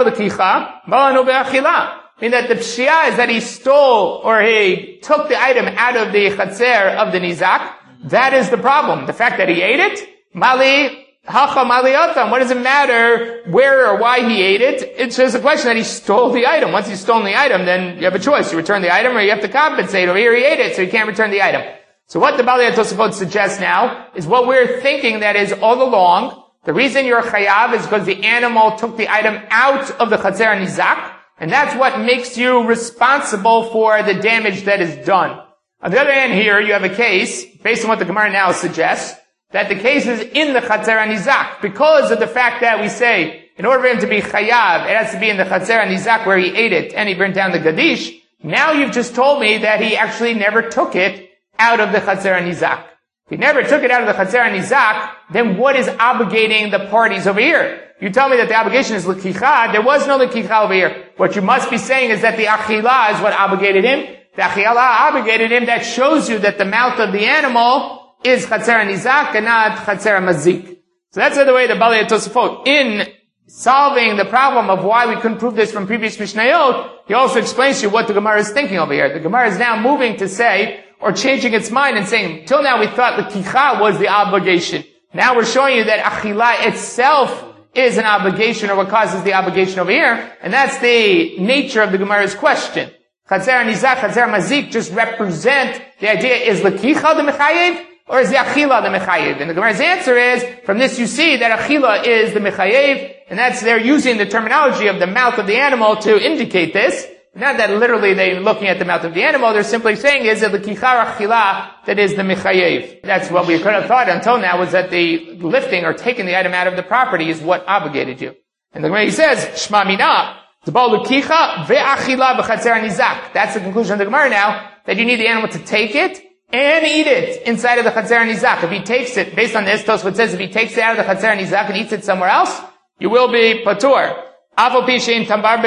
the pshia is that he stole or he took the item out of the chatzer of the nizak. That is the problem. The fact that he ate it, mali hacha mali otam. What does it matter where or why he ate it? It's just a question that he stole the item. Once he's stolen the item, then you have a choice. You return the item or you have to compensate. Over here he ate it, so you can't return the item. So what the Balei HaTosafot suggests now is what we're thinking that is all along. The reason you're chayav is because the animal took the item out of the chatzer nizak, and that's what makes you responsible for the damage that is done. On the other hand here, you have a case, based on what the Gemara now suggests, that the case is in the chatzer nizak, because of the fact that we say, in order for him to be chayav, it has to be in the chatzer nizak where he ate it, and he burnt down the gadish. Now you've just told me that he actually never took it out of the chatzer nizak. If he never took it out of the chatzer nizak, then what is obligating the parties over here? You tell me that the obligation is l'kicha. There was no l'kicha over here. What you must be saying is that the achila is what obligated him. The achila obligated him. That shows you that the mouth of the animal is chatzer nizak and not chatzer mazik. So that's the way the Balei HaTosafot, in solving the problem of why we couldn't prove this from previous Mishnayot, he also explains to you what the Gemara is thinking over here. The Gemara is now moving to say, or changing its mind and saying, till now we thought the kicha was the obligation. Now we're showing you that achila itself is an obligation, or what causes the obligation over here, and that's the nature of the Gemara's question. Chatzer nizak, chatzer mazik just represent the idea, is the kicha the mechayev, or is the achila the mechayev? And the Gemara's answer is, from this you see that achila is the mechayev, and that's, they're using the terminology of the mouth of the animal to indicate this. Not that literally they're looking at the mouth of the animal, they're simply saying is that the kichar achila that is the mechayev. That's what we could have thought until now, was that the lifting or taking the item out of the property is what obligated you. And the way he says, Shma mina, t'bal l'kicha ve'achila b'chatzer nizak. That's the conclusion of the Gemara now, that you need the animal to take it and eat it inside of the chatzer nizak. If he takes it, based on this, Tosfot says if he takes it out of the chatzer nizak and eats it somewhere else, you will be patur. Even though it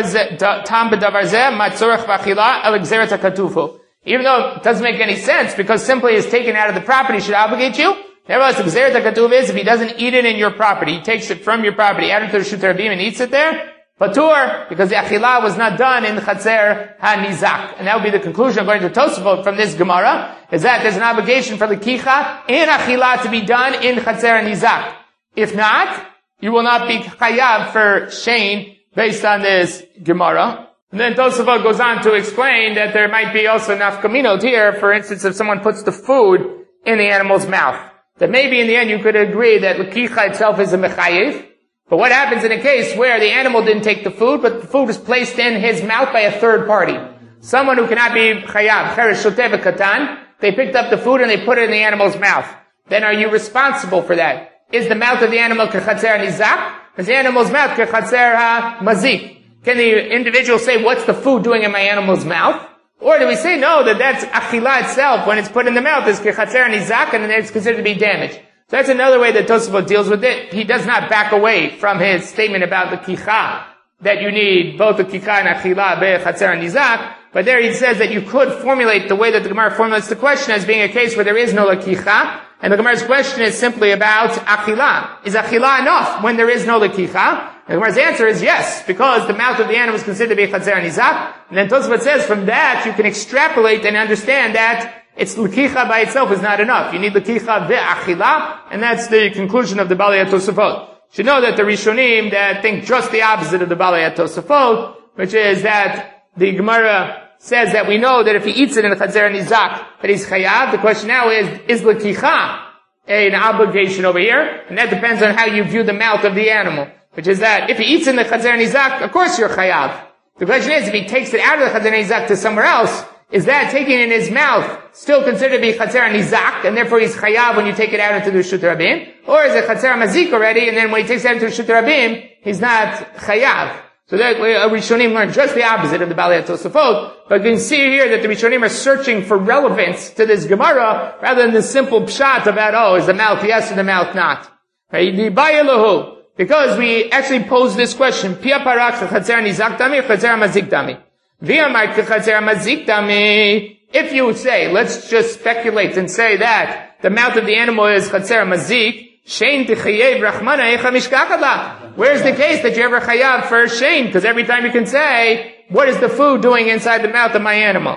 doesn't make any sense, because simply is taken out of the property should obligate you. Nevertheless, the gzeret hakatuv is, if he doesn't eat it in your property, he takes it from your property, adds it to the Reshut Rabim and eats it there, patur, because the achila was not done in the chatzer ha-nizak. And that would be the conclusion according to Tosafot from this Gemara, is that there's an obligation for the kicha and achila to be done in chatzer ha-nizak. If not, you will not be chayav for shein based on this Gemara. And then Tosafot goes on to explain that there might be also nafkaminot here, for instance, if someone puts the food in the animal's mouth. That maybe in the end you could agree that l'kicha itself is a mechayev. But what happens in a case where the animal didn't take the food, but the food was placed in his mouth by a third party? Someone who cannot be chayav, cheresh shoteh v'katan, they picked up the food and they put it in the animal's mouth. Then are you responsible for that? Is the mouth of the animal kechatzer nizak? Is the animal's mouth kechatzer ha-mazik? Can the individual say, what's the food doing in my animal's mouth? Or do we say, no, that's achila itself, when it's put in the mouth, is kechatzer nizak, and then it's considered to be damaged. So that's another way that Tosafot deals with it. He does not back away from his statement about the kicha, that you need both the kicha and achila be-chatzer nizak, but there he says that you could formulate the way that the Gemara formulates the question as being a case where there is no lakicha, and the Gemara's question is simply about achila. Is achila enough when there is no lakicha? And the Gemara's answer is yes, because the mouth of the animal is considered to be chatzer nizak. And then Tosafot says from that you can extrapolate and understand that it's lakicha by itself is not enough. You need lakicha ve'achila, and that's the conclusion of the Balei HaTosafot. You should know that the Rishonim that think just the opposite of the Balei HaTosafot, which is that the Gemara says that we know that if he eats it in the chatzer nizak, that he's chayav. The question now is lakicha an obligation over here? And that depends on how you view the mouth of the animal. Which is that if he eats in the chatzer nizak, of course you're chayav. The question is, if he takes it out of the chatzer nizak to somewhere else, is that taking it in his mouth still considered to be chatzer nizak, and therefore he's chayav when you take it out into the Reshut Rabim? Or is it chatzer mazik already, and then when he takes it out into the Reshut Rabim, he's not chayav? So that Rishonim learn just the opposite of the Balei HaTosafot, but you can see here that the Rishonim are searching for relevance to this Gemara, rather than the simple pshat about, is the mouth yes or the mouth not? Because we actually pose this question, Pia parak chatzer nizak dami or chatzer mazik dami? If you would say, let's just speculate and say that the mouth of the animal is chatzer mazik, Shein Tichayev Rachmana Echa Mishkachadla. Where's the case that you ever chayav for shein? Because every time you can say, what is the food doing inside the mouth of my animal?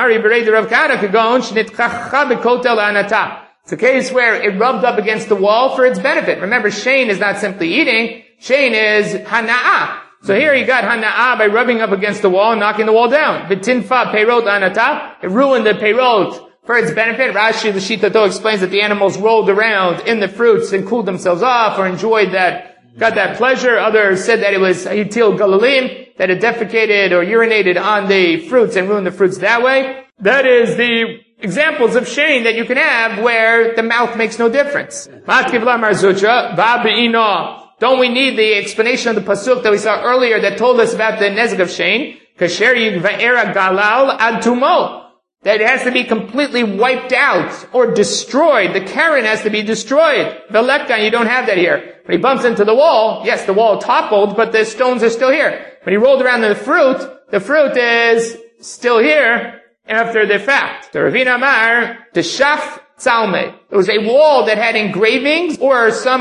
It's a case where it rubbed up against the wall for its benefit. Remember, shein is not simply eating. Shein is hana'ah. So here you got hana'ah by rubbing up against the wall and knocking the wall down. V'tinfa peirot anata. It ruined the peirot for its benefit. Rashi, the Shitato, explains that the animals rolled around in the fruits and cooled themselves off or enjoyed that, got that pleasure. Others said that it was hitil galalim, that it defecated or urinated on the fruits and ruined the fruits that way. That is the examples of shein that you can have where the mouth makes no difference. Don't we need the explanation of the pasuk that we saw earlier that told us about the nezek of shein? Kasher yigva'era galal ad tumo. That it has to be completely wiped out or destroyed. The Karen has to be destroyed. Velekkan, you don't have that here. When he bumps into the wall, yes, the wall toppled, but the stones are still here. When he rolled around the fruit is still here after the fact. The Ravina Amar, the Shaf Tzalme. It was a wall that had engravings or some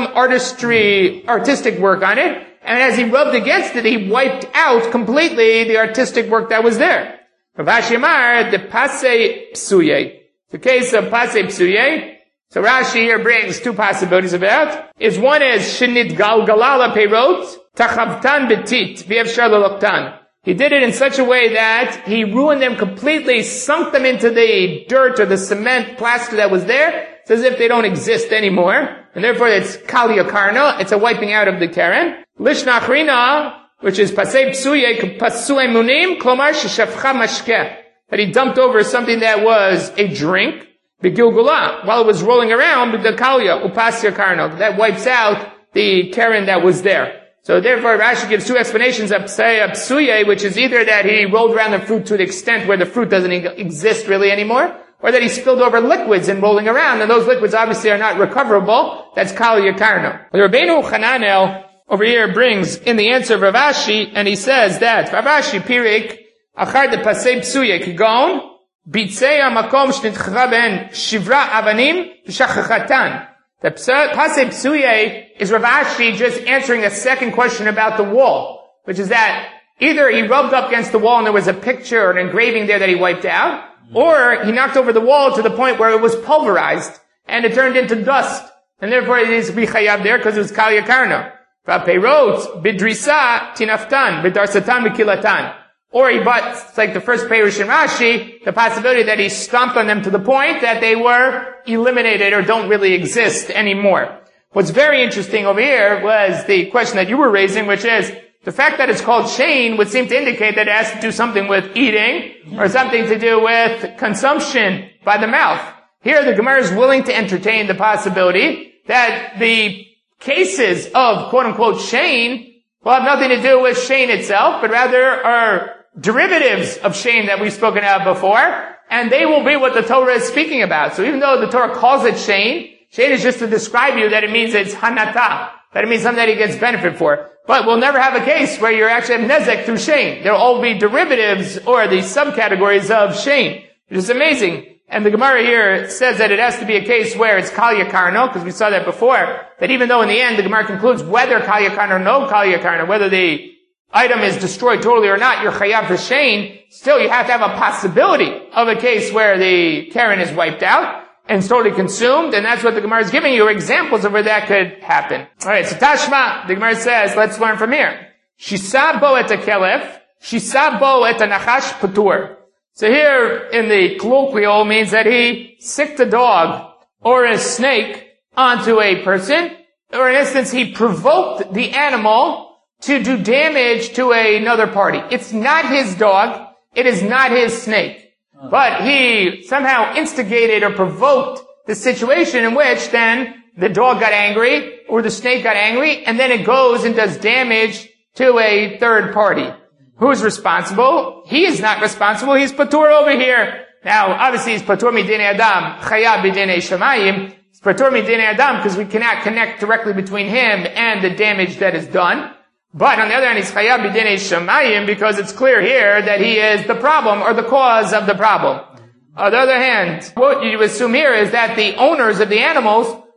artistic work on it. And as he rubbed against it, he wiped out completely the artistic work that was there. Rav Ashi Amar, the Pasei Psuye. The case of Pasei Psuye. So Rashi here brings two possibilities about. One is Shinit Galgalala Peirot, Tachavtan Betit, V'Yevshar L'Loktan. He did it in such a way that he ruined them completely, sunk them into the dirt or the cement plaster that was there. It's as if they don't exist anymore. And therefore it's Kalya Karna, it's a wiping out of the Karen. Lishnachrina, which is Pasei Psuye, Pasue Munim, Klomar Sheshafcha Mashkeh. That he dumped over something that was a drink, Begilgula, while it was rolling around, the Kalya, Upasya Karna, that wipes out the Karen that was there. So therefore Rashi gives two explanations of Psuye, which is either that he rolled around the fruit to the extent where the fruit doesn't exist really anymore, or that he spilled over liquids in rolling around, and those liquids obviously are not recoverable. That's Kalya Karna. The Rabbeinu Chananel over here brings in the answer of Rav Ashi, and he says that Rav Ashi Pirik Achar de Pasei Psuye Kigon Bitzei Amakom Shnitchcha Ben Shivra Avanim V'Shachachatan. The Pasei Psuye is Rav Ashi just answering a second question about the wall, which is that either he rubbed up against the wall and there was a picture or an engraving there that he wiped out, or he knocked over the wall to the point where it was pulverized and it turned into dust, and therefore it needs to be chayav there because it was Kalya Karna. V'apeirot bidrisa tinaftan b'darsatan v'kilatan. Or he bought, it's like the first Perush in Rashi, the possibility that he stomped on them to the point that they were eliminated or don't really exist anymore. What's very interesting over here was the question that you were raising, which is the fact that it's called shein would seem to indicate that it has to do something with eating or something to do with consumption by the mouth. Here the Gemara is willing to entertain the possibility that the cases of quote-unquote shein will have nothing to do with shein itself, but rather are derivatives of shein that we've spoken about before, and they will be what the Torah is speaking about. So even though the Torah calls it shein is just to describe you that it means it's hanata, that it means something that he gets benefit for. But we'll never have a case where you actually have nezek through shein. There'll all be derivatives or the subcategories of shein, which is amazing. And the Gemara here says that it has to be a case where it's Kalya Karna, because we saw that before, that even though in the end the Gemara concludes whether Kalya Karna or no Kalya Karna, whether the item is destroyed totally or not, you're chayav for shein, still you have to have a possibility of a case where the Karen is wiped out and it's totally consumed, and that's what the Gemara is giving you examples of where that could happen. Alright, so Tashma, the Gemara says, let's learn from here. Shisabo et a-kelef, shisabo et a-nachash patur. So here in the colloquial means that he sicked a dog or a snake onto a person, or in instance he provoked the animal to do damage to another party. It's not his dog, it is not his snake. But he somehow instigated or provoked the situation in which then the dog got angry or the snake got angry, and then it goes and does damage to a third party. Who's responsible? He is not responsible. He's patur over here. Now, obviously, he's patur midinei adam, chayab b'dinei shamayim. He's patur midinei adam because we cannot connect directly between him and the damage that is done. But on the other hand, he's chayab b'dinei shamayim because it's clear here that he is the problem or the cause of the problem. On the other hand, what you assume here is that the owners of the animals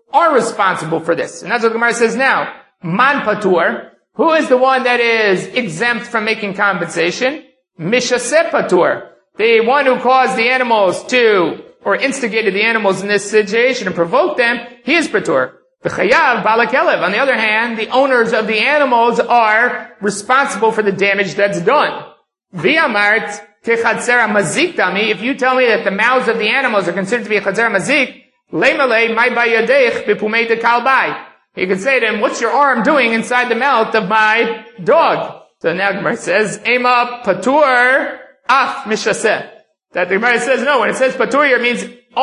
are responsible for this. And that's what the Gemara says now. Man patur. Who is the one that is exempt from making compensation? Mishaseh patur. The one who caused the animals to, or instigated the animals in this situation and provoked them, he is patur. The chayav balakelev. On the other hand, the owners of the animals are responsible for the damage that's done. V'amart kechatzera mazik dami. If you tell me that the mouths of the animals are considered to be a chatzera mazik, leimale mai bayadeich bipumei dekal bai. You can say to him, what's your arm doing inside the mouth of my dog? So now Gemara says, ema patur af mishaseh. That the Gemara says, no, when it says patur here, it means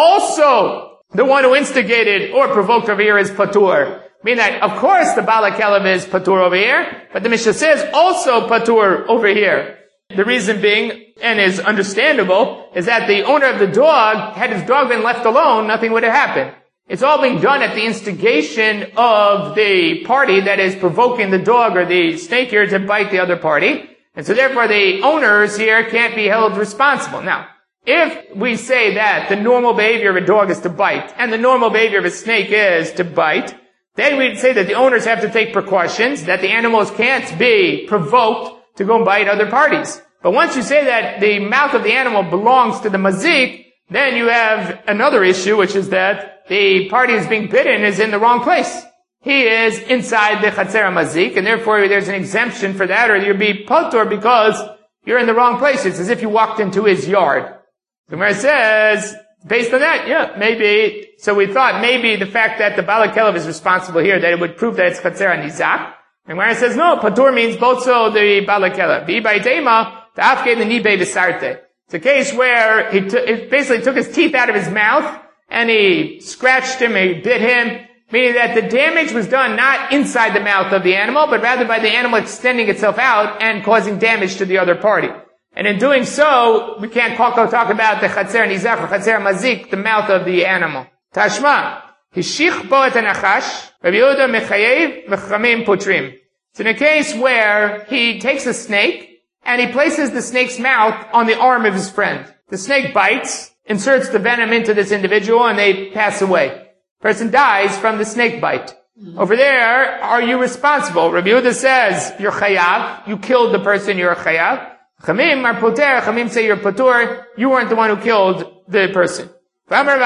also the one who instigated or provoked over here is patur. Meaning that, of course, the balakelev is patur over here, but the mishaseh is also patur over here. The reason being, and is understandable, is that the owner of the dog, had his dog been left alone, nothing would have happened. It's all being done at the instigation of the party that is provoking the dog or the snake here to bite the other party. And so therefore the owners here can't be held responsible. Now, if we say that the normal behavior of a dog is to bite, and the normal behavior of a snake is to bite, then we'd say that the owners have to take precautions, that the animals can't be provoked to go and bite other parties. But once you say that the mouth of the animal belongs to the mazik, then you have another issue, which is that the party who's being bitten is in the wrong place. He is inside the chatzera mazik, and therefore there's an exemption for that, or you'll be patur because you're in the wrong place. It's as if you walked into his yard. The Gemara says, based on that, yeah, maybe, so we thought maybe the fact that the balakelev is responsible here, that it would prove that it's chatzera nizak. And Gemara says, no, patur means both so the balakelev. V'ibay the afke the nibe v'sarte. It's a case where he basically took his teeth out of his mouth, and he scratched him, he bit him, meaning that the damage was done not inside the mouth of the animal, but rather by the animal extending itself out and causing damage to the other party. And in doing so, we can't talk about the chatzer nizach or chatzer mazik, the mouth of the animal. Tashma, hishich bo et anachash, Rabbi Yehuda mechayev v'chachamim putrim. It's in a case where he takes a snake, and he places the snake's mouth on the arm of his friend. The snake bites, inserts the venom into this individual, and they pass away. Person dies from the snake bite. Over there, are you responsible? Rabbi Yehuda says, you're chayav. You killed the person, you're a chayav. Chamim are poter. Chamim say you're patur. You weren't the one who killed the person. According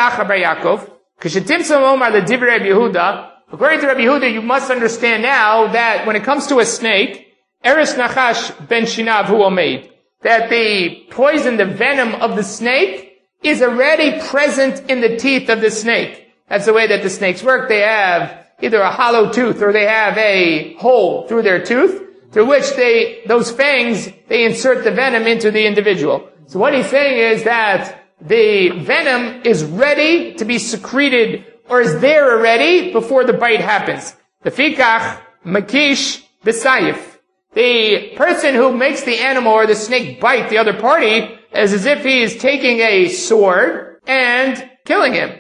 to Rabbi Yehuda, you must understand now that when it comes to a snake, Eres Nachash ben Shinav hu omeid, that the poison, the venom of the snake, is already present in the teeth of the snake. That's the way that the snakes work. They have either a hollow tooth or they have a hole through their tooth, through which those fangs, they insert the venom into the individual. So what he's saying is that the venom is ready to be secreted, or is there already before the bite happens. The fikach makish b'sayif. The person who makes the animal or the snake bite the other party is as if he is taking a sword and killing him.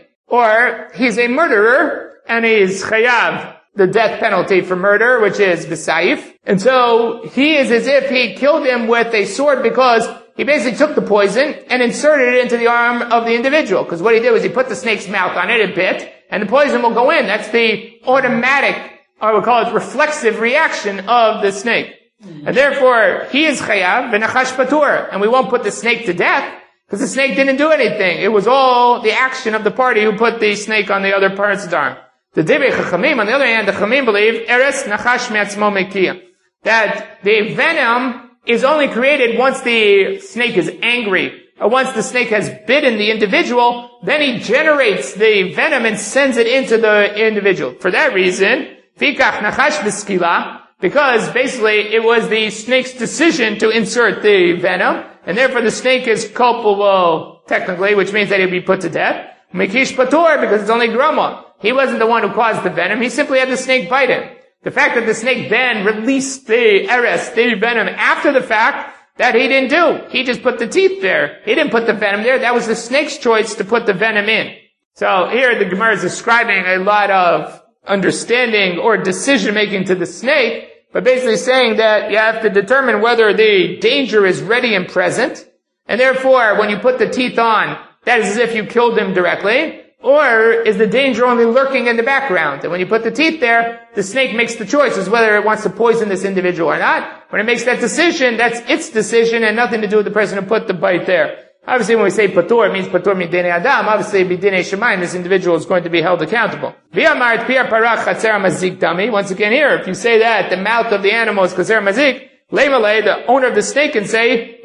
Or he's a murderer and he's chayav, the death penalty for murder, which is b'sayif. And so he is as if he killed him with a sword because he basically took the poison and inserted it into the arm of the individual. Because what he did was he put the snake's mouth on it, it bit, and the poison will go in. That's the automatic, or we'll call it reflexive reaction of the snake. And therefore, he is chayav v'nachash patur, and we won't put the snake to death because the snake didn't do anything. It was all the action of the party who put the snake on the other person's arm. The Dibei Chachamim, on the other hand, the Chachamim believe eres nachash me'atzmo mekia, that the venom is only created once the snake is angry, or once the snake has bitten the individual. Then he generates the venom and sends it into the individual. For that reason, fikach nachash b'skila. Because basically it was the snake's decision to insert the venom, and therefore the snake is culpable technically, which means that he'll be put to death. Mekish patur, because it's only groma. He wasn't the one who caused the venom, he simply had the snake bite him. The fact that the snake then released the eres, the venom, after the fact, that he didn't do. He just put the teeth there. He didn't put the venom there. That was the snake's choice to put the venom in. So here the Gemara is describing a lot of understanding or decision making to the snake, but basically saying that you have to determine whether the danger is ready and present, and therefore when you put the teeth on, that is as if you killed him directly. Or is the danger only lurking in the background? And when you put the teeth there, the snake makes the choice as whether it wants to poison this individual or not. When it makes that decision, that's its decision and nothing to do with the person who put the bite there. Obviously, when we say patur, it means patur midinei adam. Obviously, bidinei shemayim, this individual is going to be held accountable. Once again here, if you say that the mouth of the animal is chaser mazik, the owner of the snake can say,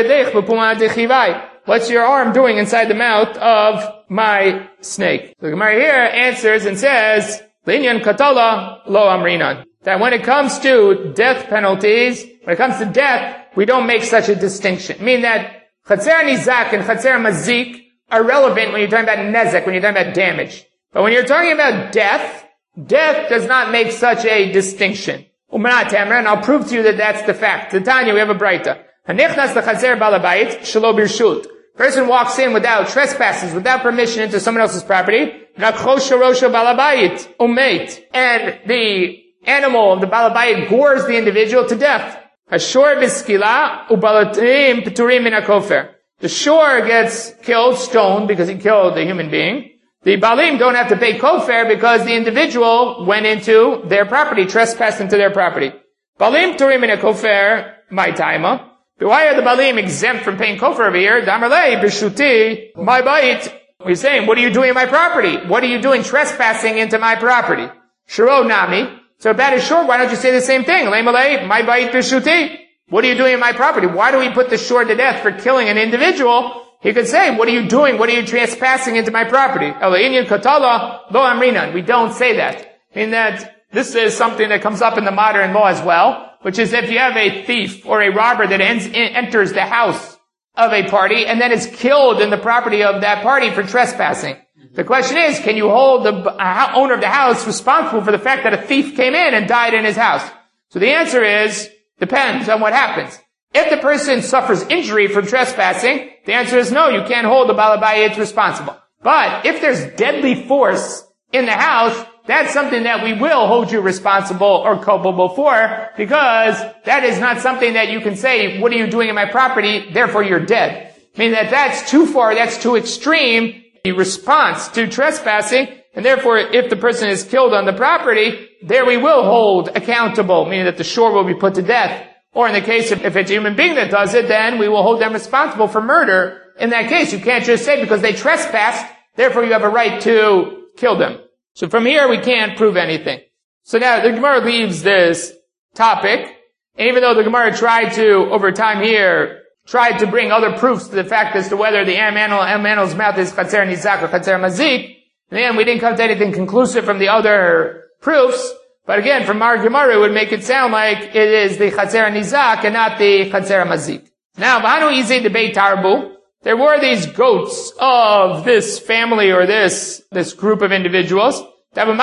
what's your arm doing inside the mouth of my snake? The Gemara here answers and says, Linyan katala lo amrinan. That when it comes to death penalties, when it comes to death, we don't make such a distinction. Meaning that Chatzer nizak and Chatzer mazik are relevant when you're talking about nezek, when you're talking about damage. But when you're talking about death, death does not make such a distinction. Umanat Tamra, and I'll prove to you that that's the fact. Tanya, we have a braita. Hanichnas l'Chatzer balabayit shelo birshut. Person walks in without trespasses, without permission into someone else's property. Nakchosha rosha balabayit umeit. And the animal of the balabayit gores the individual to death. Ashor biskila ubalatim peturim min hakofer. The shore gets killed, stoned, because he killed a human being. The balim don't have to pay kofer because the individual went into their property, trespassed into their property. Balim peturim min hakofer, my taima. But why are the balim exempt from paying kofer over here? Damarlei bishuti, my bite. We're saying, what are you doing in my property? What are you doing trespassing into my property? Shiro nami. So about a shore, why don't you say the same thing? Leimalei, my bite bishuti. What are you doing in my property? Why do we put the shore to death for killing an individual? He could say, what are you doing? What are you trespassing into my property? Elainian katala lo amrinan. We don't say that. In that, this is something that comes up in the modern law as well, which is if you have a thief or a robber that enters the house of a party and then is killed in the property of that party for trespassing. The question is, can you hold the owner of the house responsible for the fact that a thief came in and died in his house? So the answer is, depends on what happens. If the person suffers injury from trespassing, the answer is no, you can't hold the balabayit responsible. But if there's deadly force in the house, that's something that we will hold you responsible or culpable for, because that is not something that you can say, what are you doing in my property, therefore you're dead. I mean that's too far, that's too extreme a response to trespassing, and therefore if the person is killed on the property, there we will hold accountable, meaning that the shore will be put to death. Or in the case of if it's a human being that does it, then we will hold them responsible for murder. In that case, you can't just say because they trespassed, therefore you have a right to kill them. So from here, we can't prove anything. So now, the Gemara leaves this topic, and even though the Gemara tried to, over time here, tried to bring other proofs to the fact as to whether the animal's mouth is Chatzer nizak or Chatzer mazik, in the end, we didn't come to anything conclusive from the other proofs, but again, from our Gemara, it would make it sound like it is the Chatzer nizak and not the Chatzer mazik. Now, V'hanu izei debei tarbu. There were these goats of this family or this group of individuals. They were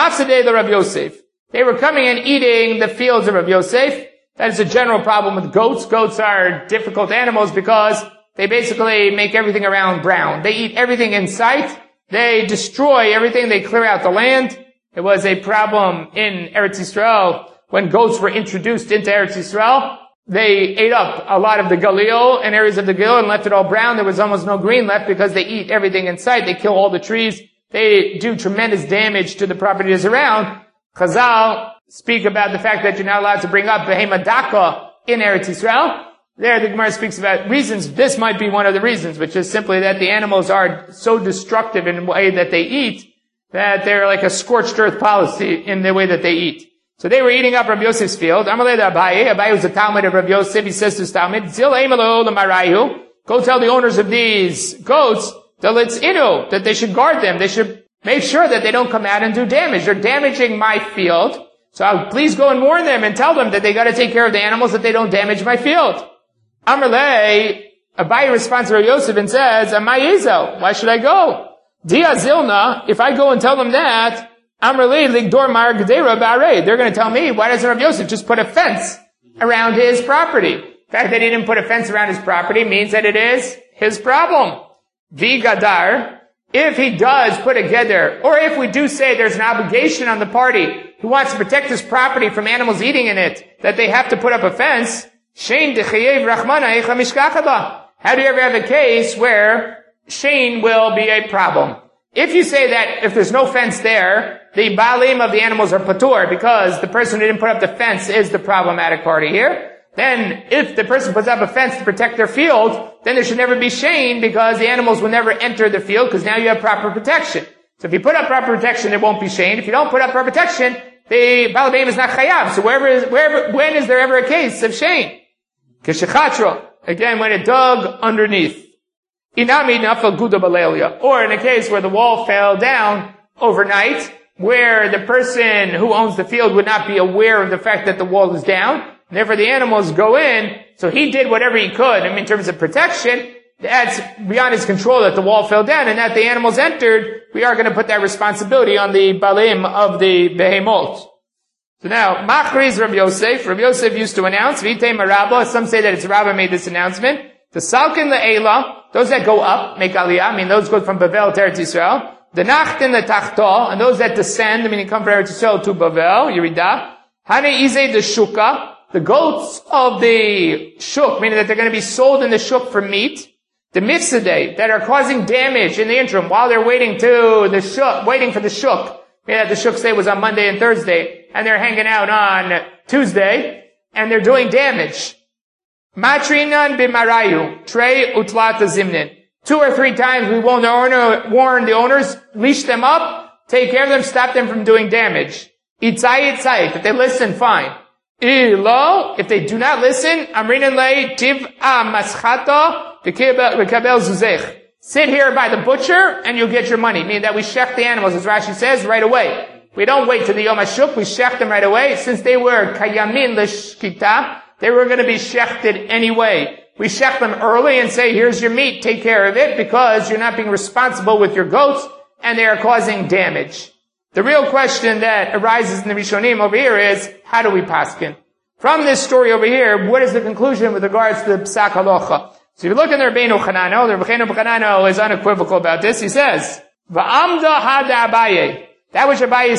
coming and eating the fields of Rav Yosef. That is a general problem with goats. Goats are difficult animals because they basically make everything around brown. They eat everything in sight. They destroy everything. They clear out the land. It was a problem in Eretz Yisrael when goats were introduced into Eretz Yisrael. They ate up a lot of the Galil and areas of the Galil and left it all brown. There was almost no green left because they eat everything in sight. They kill all the trees. They do tremendous damage to the properties around. Chazal speak about the fact that you're not allowed to bring up Behema Daka in Eretz Yisrael. There the Gemara speaks about reasons. This might be one of the reasons, which is simply that the animals are so destructive in the way that they eat that they're like a scorched earth policy in the way that they eat. So they were eating up Rav Yosef's field. Amalei Abaye. Abaye was a Talmud of Rav Yosef. He says to his Talmud, Zil Eimelo Lamarayu. Go tell the owners of these goats that they should guard them. They should make sure that they don't come out and do damage. They're damaging my field. So please go and warn them and tell them that they got to take care of the animals, that they don't damage my field. Amalei Abaye responds to Rav Yosef and says, Amayizo. Why should I go? Dia Zilna. If I go and tell them that, they're going to tell me, why doesn't Rav Yosef just put a fence around his property? The fact that he didn't put a fence around his property means that it is his problem. Vigadar, if he does put a geder, or if we do say there's an obligation on the party who wants to protect his property from animals eating in it, that they have to put up a fence, Shein dechayev rachmana eicha mishkachaba. How do you ever have a case where Shein will be a problem? If you say that if there's no fence there, the Baalim of the animals are patur because the person who didn't put up the fence is the problematic party here, then if the person puts up a fence to protect their field, then there should never be shame because the animals will never enter the field because now you have proper protection. So if you put up proper protection, there won't be shame. If you don't put up proper protection, the Baalim is not chayav. So when is there ever a case of shame? Keshechatro. Again, when it dug underneath. Inami nafal guda balelia. Or in a case where the wall fell down overnight, where the person who owns the field would not be aware of the fact that the wall is down, and therefore the animals go in, so he did whatever he could. I mean, in terms of protection, that's beyond his control that the wall fell down and that the animals entered. We are going to put that responsibility on the Baalim of the Behemot. So now, Machriz Rabbi Yosef. Rabbi Yosef used to announce, V'itei Marabba. Some say that it's Rabbah made this announcement. The Salkin Le'ela, those that go up, make Aliyah, I mean those go from Bavel to Eretz Yisrael. The Nachtin Le'tachto, and those that descend, meaning come from Eretz Yisrael to Bavel, Yerida. Hane Izei the Shuka, the goats of the Shuk, meaning that they're going to be sold in the Shuk for meat. The Mifsadeh, that are causing damage in the interim while they're waiting for the Shuk, meaning that the Shuk stay was on Monday and Thursday, and they're hanging out on Tuesday, and they're doing damage. Matrinan b'marayu, trey utlata zimnin. 2 or 3 times we warn the owners, leash them up, take care of them, stop them from doing damage. Itzai, if they listen, fine. Ilo, if they do not listen, amrinan lei tiv'a maschata v'kabel zuzech. Sit here by the butcher and you'll get your money. Meaning that we shech the animals, as Rashi says, right away. We don't wait till the Yom HaShuk, we shech them right away. Since they were kayamin l'shkita, they were going to be shechted anyway. We shech them early and say, here's your meat, take care of it, because you're not being responsible with your goats, and they are causing damage. The real question that arises in the Rishonim over here is, how do we paskin? From this story over here, what is the conclusion with regards to the Psak Halacha? So if you look in the Rabbeinu Chanano, the Rabbeinu Chanano is unequivocal about this. He says, Va'amda hada Abaye. That which Abaye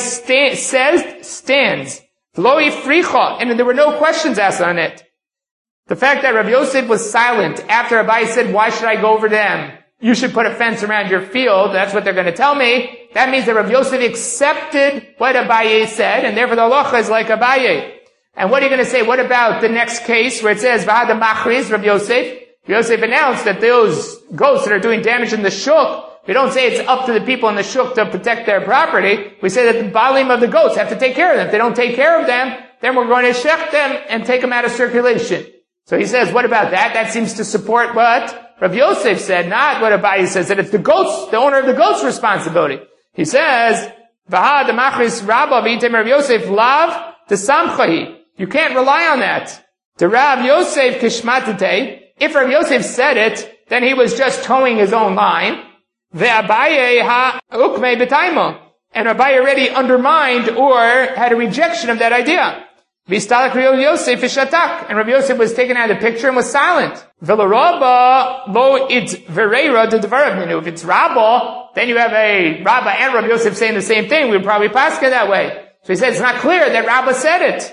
says, stands. V'lo ifricha. And there were no questions asked on it. The fact that Rabbi Yosef was silent after Abaye said, why should I go over them? You should put a fence around your field. That's what they're going to tell me. That means that Rabbi Yosef accepted what Abaye said, and therefore the halacha is like Abaye. And what are you going to say? What about the next case where it says, V'hada machriz, Rabbi Yosef? Yosef announced that those goats that are doing damage in the shuk, we don't say it's up to the people in the shuk to protect their property. We say that the balim of the goats have to take care of them. If they don't take care of them, then we're going to shech them and take them out of circulation. So he says, what about that? That seems to support what Rav Yosef said, not what Abaye says, that it's the goats, the owner of the goats' responsibility. He says, V'ha the machris rabba v'item Rav Yosef lav the samchahi. You can't rely on that. The Rav Yosef kishmatite. If Rav Yosef said it, then he was just towing his own line. Ve'abaye ha'ukmei b'taimo. And Abaye already undermined or had a rejection of that idea. V'istalak Rav Yosef ishatak. And Rav Yosef was taken out of the picture and was silent. Ve'larabba lo it vereira de dvarav. If it's Rabba, then you have a Rabba and Rav Yosef saying the same thing. We would probably pass it that way. So he said it's not clear that Rabba said it.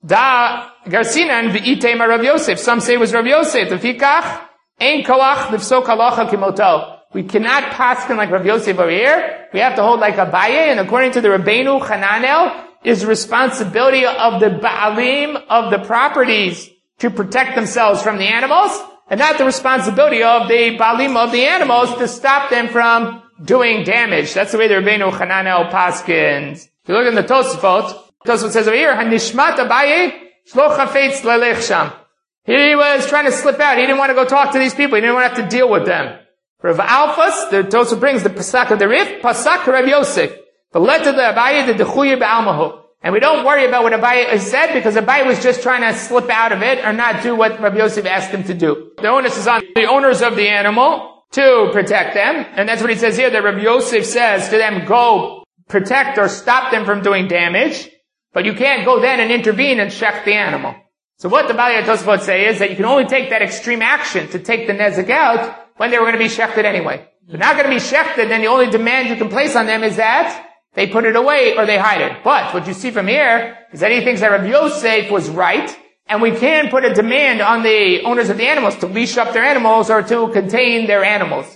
Da Garsinan v'itema Rav Yosef. Some say it was Rav Yosef. Lefikach ein kolach lifsok halacha kimoto. We cannot paskin like Rav Yosef over here. We have to hold like Abaye, and according to the Rabbeinu Chananel, is responsibility of the baalim of the properties to protect themselves from the animals, and not the responsibility of the baalim of the animals to stop them from doing damage. That's the way the Rabbeinu Chananel paskins. If you look in the Tosafot, Tosafot says over here, Hanishmat Abaye shlo chafetz lelech sham. He was trying to slip out. He didn't want to go talk to these people. He didn't want to have to deal with them. Rav Alphas, the Tosafot brings the Pasak of the Rif, Pasak Rav Yosef. The letter the Abaye the Dechuye Ba'almahu. And we don't worry about what Abaye said because Abaye was just trying to slip out of it or not do what Rav Yosef asked him to do. The onus is on the owners of the animal to protect them. And that's what he says here, that Rav Yosef says to them, go protect or stop them from doing damage. But you can't go then and intervene and shech the animal. So what the Baalei Tosafot say is that you can only take that extreme action to take the nezek out when they were going to be shechted anyway. If they're not going to be shechted, then the only demand you can place on them is that they put it away or they hide it. But what you see from here is that he thinks that Rav Yosef was right, and we can put a demand on the owners of the animals to leash up their animals or to contain their animals.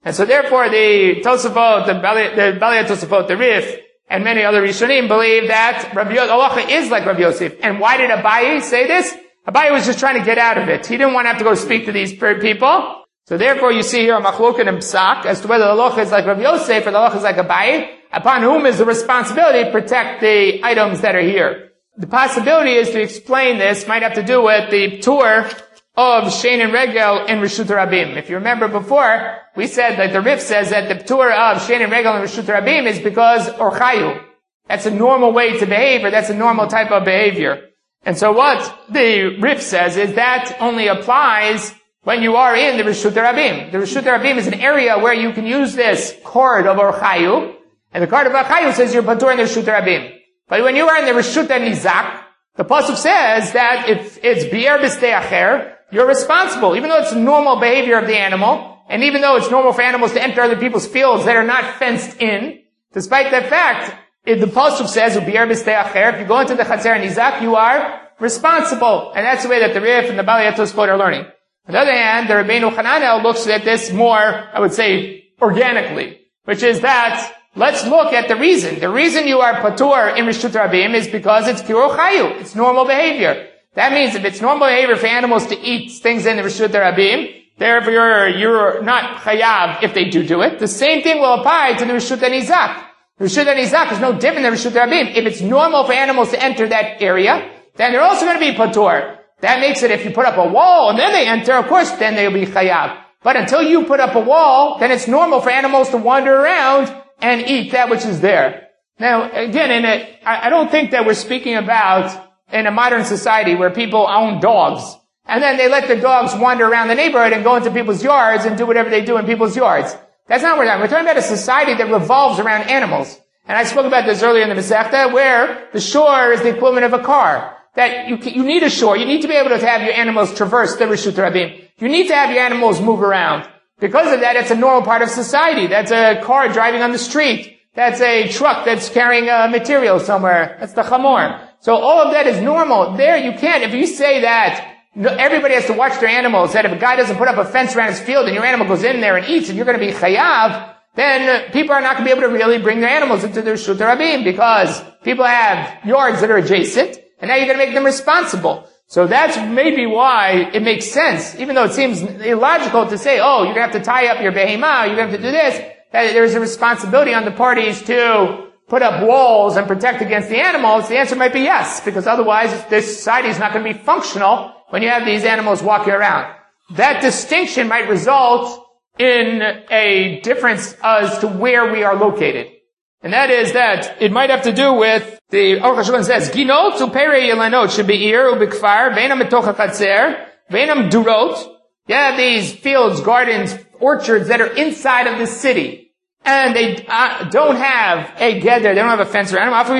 And so therefore the Tosafot, the Balei Tosafot, the Rif, and many other Rishonim believe that halacha is like Rabbi Yosef. And why did Abaye say this? Abaye was just trying to get out of it. He didn't want to have to go speak to these people. So therefore you see here a machloket and psak as to whether the halacha is like Rabbi Yosef or the halacha is like Abaye, upon whom is the responsibility to protect the items that are here. The possibility is to explain this might have to do with the tour of Shein and Regel in Reshut Rabim. If you remember before, we said that the Rif says that the tour of Shein and Regel in Reshut Rabim is because Orchayu. That's a normal way to behave, or that's a normal type of behavior. And so what the Rif says is that only applies when you are in the Reshut Rabim. The Reshut Rabim is an area where you can use this cord of Orchayu, and the cord of Orchayu says you're patur in the Reshut Rabim. But when you are in the Reshut Nizak, the pasuk says that if it's bi'er b'stei acher, you're responsible, even though it's normal behavior of the animal, and even though it's normal for animals to enter other people's fields that are not fenced in, despite that fact, the pasuk says, "Ubi'er b'stei acher," if you go into the Chatzer Nizak, you are responsible. And that's the way that the Rif and the Balei Tosafot are learning. On the other hand, the Rabbeinu Hananel looks at this more, I would say, organically, which is that, let's look at the reason. The reason you are patur in Reshut Rabim is because it's kiro chayu. It's normal behavior. That means if it's normal behavior for animals to eat things in the Reshut Rabim, therefore you're not chayav if they do it. The same thing will apply to the Reshut Nizak. The Reshut Nizak is no different than Reshut Rabim. If it's normal for animals to enter that area, then they're also going to be patur. That makes it if you put up a wall and then they enter, of course, then they'll be chayav. But until you put up a wall, then it's normal for animals to wander around and eat that which is there. Now, again, I don't think that we're speaking about in a modern society where people own dogs, and then they let the dogs wander around the neighborhood and go into people's yards and do whatever they do in people's yards. That's not what we're talking about. We're talking about a society that revolves around animals. And I spoke about this earlier in the Masechta, where the shore is the equivalent of a car. That you need a shore. You need to be able to have your animals traverse the Reshut Rabim. You need to have your animals move around. Because of that, it's a normal part of society. That's a car driving on the street. That's a truck that's carrying material somewhere. That's the chamor. So all of that is normal. There you can't. If you say that everybody has to watch their animals, that if a guy doesn't put up a fence around his field and your animal goes in there and eats and you're going to be chayav, then people are not going to be able to really bring their animals into their Reshut Rabim because people have yards that are adjacent and now you're going to make them responsible. So that's maybe why it makes sense, even though it seems illogical to say, oh, you're going to have to tie up your behemah, you're going to have to do this, that there's a responsibility on the parties to put up walls and protect against the animals. The answer might be yes, because otherwise this society is not going to be functional when you have these animals walking around. That distinction might result in a difference as to where we are located. And that is that it might have to do with the Aruch HaShulchan says, Ginot u'perei yelanot shebe'ir u'bekfar ve'enam metoch hachatzer ve'enam durot. You have these fields, gardens, orchards that are inside of the city. And they don't have a geder, they don't have a fence around them.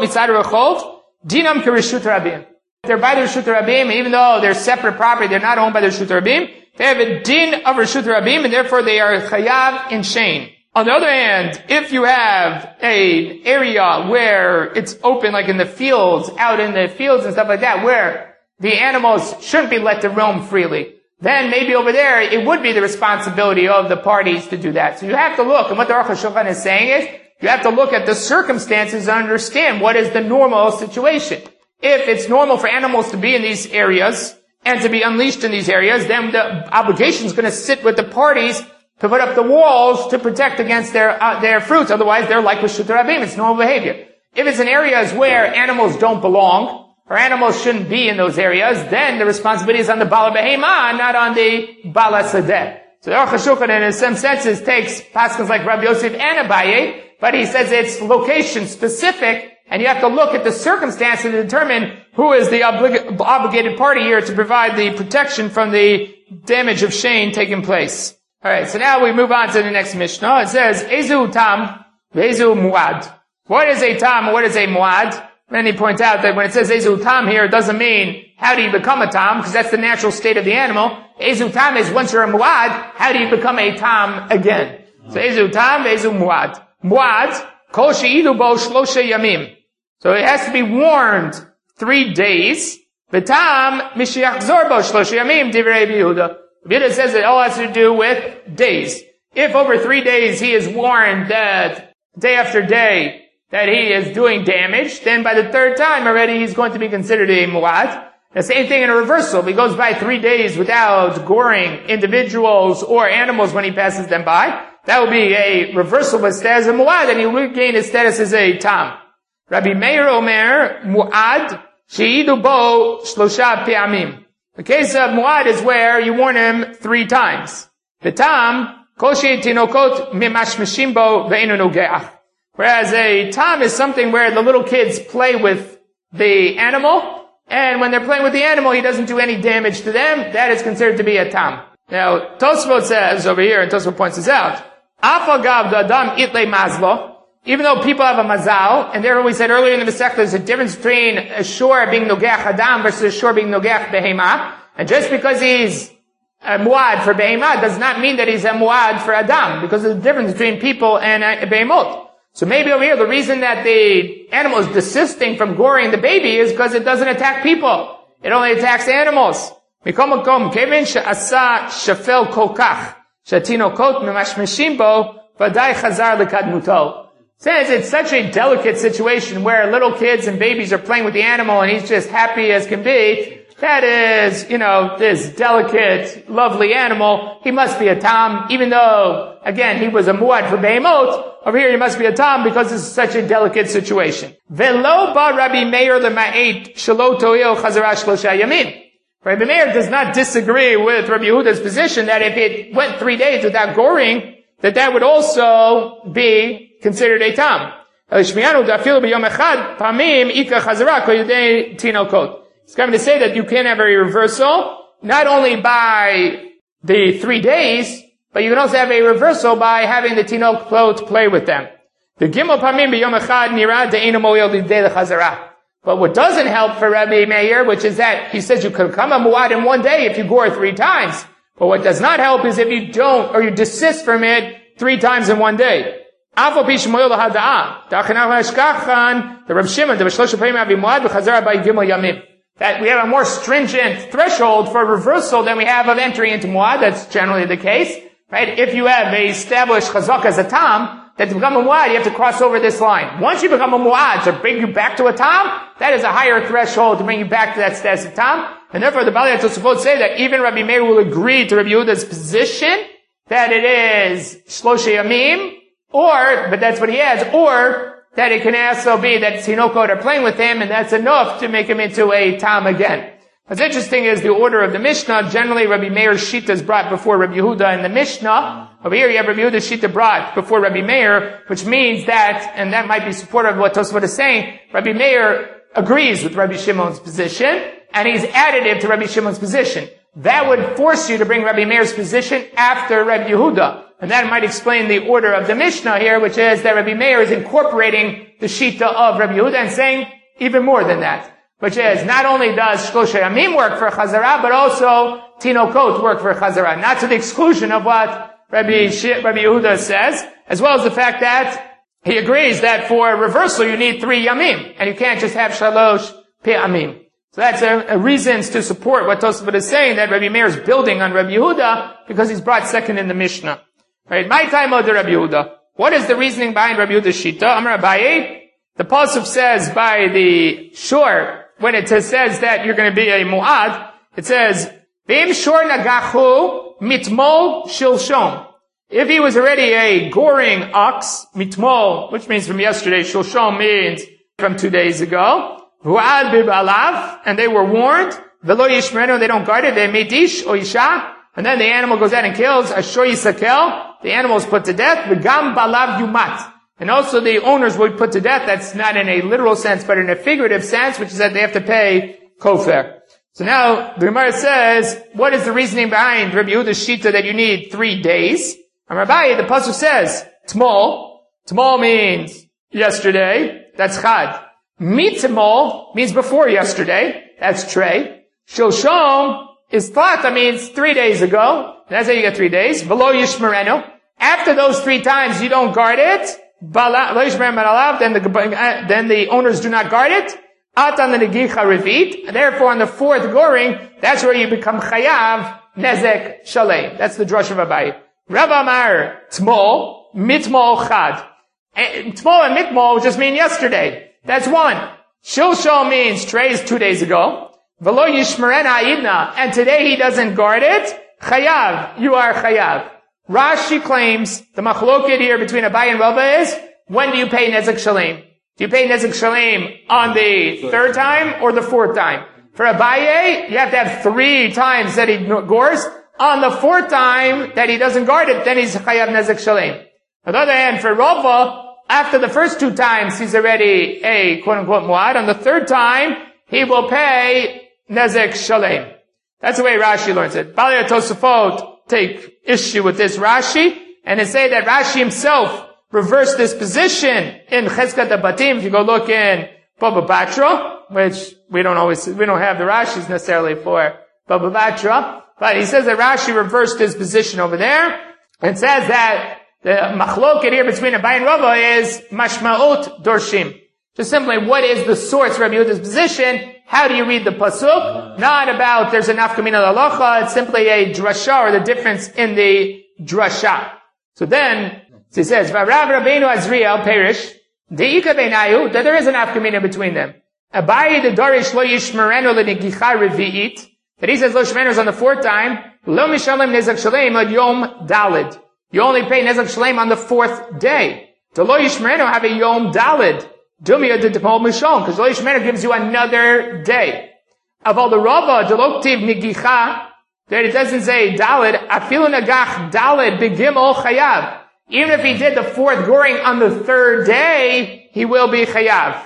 Dinam kereshut rabim. They're by the Reshut Rabim, even though they're separate property, they're not owned by the Reshut Rabim. They have a din of Reshut Rabim, and therefore they are chayav in shein. On the other hand, if you have an area where it's open, like in the fields, out in the fields and stuff like that, where the animals shouldn't be let to roam freely, then maybe over there it would be the responsibility of the parties to do that. So you have to look, and what the Aruch HaShulchan is saying is, you have to look at the circumstances and understand what is the normal situation. If it's normal for animals to be in these areas and to be unleashed in these areas, then the obligation is going to sit with the parties to put up the walls to protect against their fruits. Otherwise, they're like Reshut Rabim. It's normal behavior. If it's in areas where animals don't belong, or animals shouldn't be in those areas, then the responsibility is on the Bala Behema, not on the Bala Sadeh. So the Aruch HaShulchan, in some senses, takes paskins like Rabbi Yosef and Abaye, but he says it's location specific, and you have to look at the circumstance to determine who is the obligated party here to provide the protection from the damage of shein taking place. Alright, so now we move on to the next Mishnah. It says, Ezu tam, Ezu muad. What is a tam, what is a muad? Many point out that when it says Ezu tam here, it doesn't mean how do you become a tam, because that's the natural state of the animal. Ezu tam is once you're a muad, how do you become a tam again? So Ezu tam, Ezu muad. Muad, kol she'idu bo shlosha yamim. So it has to be warned 3 days. V'tam mishiachzor bo shlosha yamim divrei Yehuda. Yehuda says it all has to do with days. If over 3 days he is warned that day after day that he is doing damage, then by the third time already he's going to be considered a mu'ad. The same thing in a reversal. If he goes by 3 days without goring individuals or animals when he passes them by, that will be a reversal of his status as a mu'ad, and he will regain his status as a tam. Rabbi Meir Omer, mu'ad, she'idu bo shlosha pe'amim. The case of mu'ad is where you warn him 3 times. The tam, kol she'et tinokot mimashmishim bo ve'enu nogeach. Whereas a tam is something where the little kids play with the animal, and when they're playing with the animal, he doesn't do any damage to them. That is considered to be a tam. Now, Tosfot says over here, and Tosfot points this out, Afagav da'adam itle mazlo, even though people have a mazal, and there we said earlier in the Masechta, there's a difference between a shor being nogeach adam versus a shor being nogeach behema, and just because he's a muad for behema does not mean that he's a muad for adam, because there's a difference between people and behemot. So maybe over here, the reason that the animal is desisting from goring the baby is because it doesn't attack people. It only attacks animals. Mikom makom, kevin she'asa shafel kol kach, she'tinokot memashmeshim bo, v'adai chazar lekadmuto. Since it's such a delicate situation where little kids and babies are playing with the animal and he's just happy as can be, that is, this delicate, lovely animal, he must be a tam, even though, again, he was a muad for behemot. Over here, he must be a tam because this is such a delicate situation. Velo ba Rabbi Meir lema'et shelo to'il chazara shlosha yamin. Rabbi Meir does not disagree with Rabbi Yehuda's position that if it went 3 days without goring, that would also be considered a tam. It's coming to say that you can have a reversal, not only by the 3 days, but you can also have a reversal by having the tinokot play with them. The gimel pamim b'yom echad nira de'enu mo'il lidei lechazara. But what doesn't help for Rabbi Meir, which is that he says you can become a muad in 1 day if you gore 3 times. But what does not help is if you don't, or you desist from it 3 times in 1 day. The Rav Shimon, the B'shlosh Payim Avi Muad v'chazara by Gimel Yamim. That we have a more stringent threshold for reversal than we have of entering into muad. That's generally the case, right? If you have a established chazak as a tam, that to become a muad, you have to cross over this line. Once you become a muad, to bring you back to a tam, that is a higher threshold to bring you back to that status of tam. And therefore, the Balei HaTosafot say that even Rabbi Meir will agree to Rabbi Yehuda's position that it is Shlosha Yamim, but that's what he has, or that it can also be that Tinokot are playing with him, and that's enough to make him into a tam again. What's interesting is the order of the Mishnah. Generally, Rabbi Meir's Shita is brought before Rabbi Yehuda in the Mishnah. Over here, you have Rabbi Yehuda's Shita brought before Rabbi Meir, which means that, and that might be supportive of what Tosfot is saying, Rabbi Meir agrees with Rabbi Shimon's position, and he's additive to Rabbi Shimon's position. That would force you to bring Rabbi Meir's position after Rabbi Yehuda. And that might explain the order of the Mishnah here, which is that Rabbi Meir is incorporating the Shita of Rabbi Yehuda and saying even more than that. Which is, not only does Shlosha Yamim work for Chazara, but also Tinokot work for Chazara. Not to the exclusion of what Rabbi Yehuda says, as well as the fact that he agrees that for reversal you need 3 Yamim, and you can't just have Shalosh Pe'amim. So that's a reasons to support what Tosafot is saying, that Rabbi Meir is building on Rabbi Yehuda, because he's brought second in the Mishnah. Right? My time of the Rabbi Yehuda. What is the reasoning behind Rabbi Yehuda's Shita? Amar Abaye, the Pasuk says by the shor, when it says that you're going to be a mu'ad, it says, V'im shor nagachu mitmol shilshom. If he was already a goring ox, mitmol, which means from yesterday, shilshom means from 2 days ago, Hu'ad bibalav, and they were warned, V'lo yishmerenu, they don't guard it, they medish o isha, and then the animal goes out and kills, Ashor yisakel, the animal is put to death, V'gam balav yumat. And also the owners would put to death. That's not in a literal sense, but in a figurative sense, which is that they have to pay kofar. So now, the Gemara says, what is the reasoning behind Rabbi Yehuda's Shita that you need 3 days? And Rabbi, the Pasuk says, Tmol. Tmol means yesterday. That's Chad. Mitmol means before yesterday. That's Trey. Shilshom is Tlata, means 3 days ago. That's how you get 3 days. V'lo yishmerenu. After those 3 times, you don't guard it. Then the owners do not guard it. Therefore, on the 4th goring, that's where you become chayav nezek shalei. That's the drush of Abaye. Rav Amar Tmol, Mitmol Chad. Tmol and Mitmol just mean yesterday. That's one. Shilshol means today is 2 days ago. V'lo yishmerena idna, and today he doesn't guard it. Chayav, you are chayav. Rashi claims the machloket here between Abaye and Rava is, when do you pay nezek shalem? Do you pay nezek shalem on the third time or the fourth time? For Abaye, you have to have 3 times that he gores. On the 4th time that he doesn't guard it, then he's chayav nezek shalem. On the other hand, for Rava, after the first 2 times, he's already a quote-unquote muad. On the 3rd time, he will pay nezek shalem. That's the way Rashi learns it. Balei Tosafot take issue with this Rashi, and they say that Rashi himself reversed this position in Cheskat Abatim. If you go look in Baba Batra, which we don't have the Rashis necessarily for Baba Batra, but he says that Rashi reversed his position over there, and says that the machloket here between Abaye and Rava is mashma'ot dorshim. Just simply, what is the source of Rabbi Yehuda's position? How do you read the pasuk? Not about there's a nafkamina halacha. It's simply a drasha, or the difference in the drasha. So then, he says, V'Rav Rabbeinu Azriel perish deika beinayu, that there is a nafkamina between them. Abaye the darish lo yishmerenu l'negicha revi'it, that he says lo yishmerenu is on the 4th time. Lo mishalem nezek shalem ad yom dalid. You only pay nezek shalem on the 4th day. To lo yishmerenu have a yom dalid. Dumia de Depol Mishon, because Lo Yishmerenu gives you another day. Of all the Rava, Deloktiv Nigicha, that it doesn't say Dalid, Afilu Nagach Dalid Begimol Chayav. Even if he did the 4th goring on the 3rd day, he will be Chayav.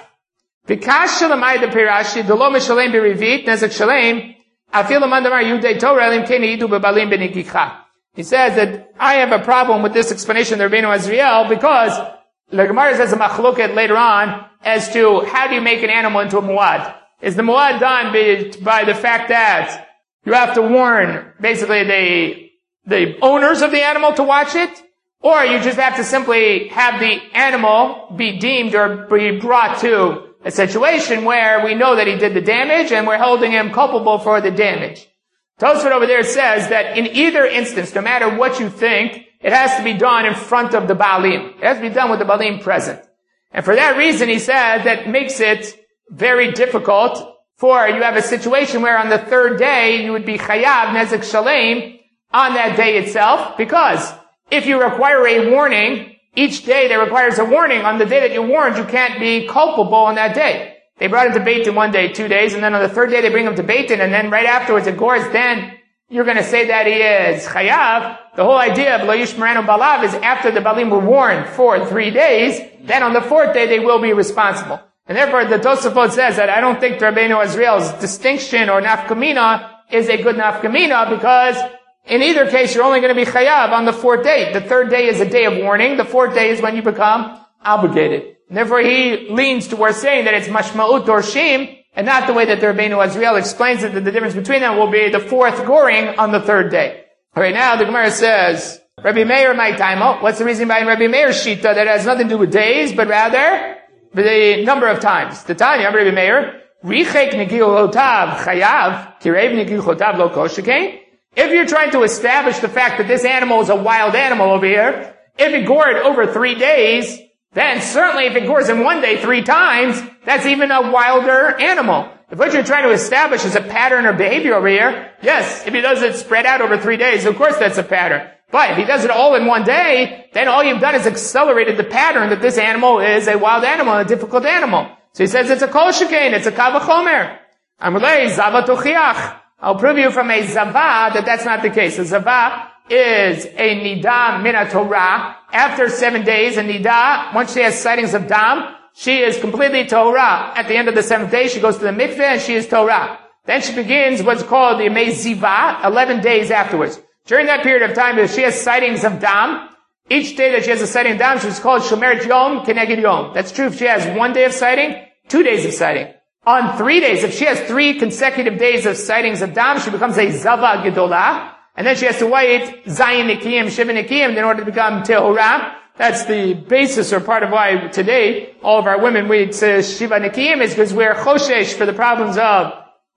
V'kash Shalamai de Pirashi, Delo Mishalem Berivit, Nezek Shalem, Afilu Mandamar Yudei Torah, Elim Keni Yidu Bebalim Benigicha. He says that I have a problem with this explanation of Rabbeinu Azriel, because the Gemara says a machloket later on as to how do you make an animal into a muad. Is the muad done by the fact that you have to warn basically the owners of the animal to watch it? Or you just have to simply have the animal be deemed or be brought to a situation where we know that he did the damage and we're holding him culpable for the damage? Tosfot over there says that in either instance, no matter what you think, it has to be done in front of the Baalim. It has to be done with the Baalim present. And for that reason, he says that makes it very difficult for you have a situation where on the 3rd day you would be chayav nezek shalem on that day itself, because if you require a warning, each day that requires a warning, on the day that you warned, you can't be culpable on that day. They brought him to Beit Din 1 day, 2 days, and then on the 3rd day they bring him to Beit Din, and then right afterwards it gores, then you're going to say that he is chayav. The whole idea of lo yishmerenu balav is after the balim were warned for 3 days, then on the 4th day they will be responsible. And therefore the Tosafot says that I don't think Rabbeinu Azriel's distinction or nafkamina is a good nafkamina, because in either case you're only going to be chayav on the 4th day. The 3rd day is a day of warning. The 4th day is when you become obligated. And therefore he leans towards saying that it's mashma'ut dorshim, and not the way that the Rabbeinu Azriel explains it, that the difference between them will be the 4th goring on the 3rd day. Alright, now the Gemara says, Rabbi Meir my taimo. What's the reason behind Rabbi Meir's shita? That has nothing to do with days, but rather the number of times. The Tanya, Rabbi Meir, Richek negilotav chayav, kirev negilotav lo koshikein. If you're trying to establish the fact that this animal is a wild animal over here, if it gored over 3 days, then certainly if it gores in 1 day 3 times, that's even a wilder animal. If what you're trying to establish is a pattern or behavior over here, yes, if he does it spread out over 3 days, of course that's a pattern. But if he does it all in 1 day, then all you've done is accelerated the pattern that this animal is a wild animal, a difficult animal. So he says it's a kol shekain, it's a kal v'chomer. Amrulei zava tochiach. I'll prove you from a zava that that's not the case. A zava is a nida min Torah. After 7 days, a nida, once she has sightings of dam, she is completely Torah. At the end of the 7th day, she goes to the mikveh and she is Torah. Then she begins what's called the Yemei Ziva, 11 days afterwards. During that period of time, if she has sightings of dam, each day that she has a sighting of dam, she's called Shomeret Yom Keneged Yom. That's true if she has 1 day of sighting, 2 days of sighting. On 3 days, if she has 3 consecutive days of sightings of dam, she becomes a Zava Gedolah. And then she has to wait Zayin Nikiyim, Shiva Nikiyim in order to become Tehorah. That's the basis or part of why today all of our women wait Shiva Nikiyim is because we're Choshesh for the problems of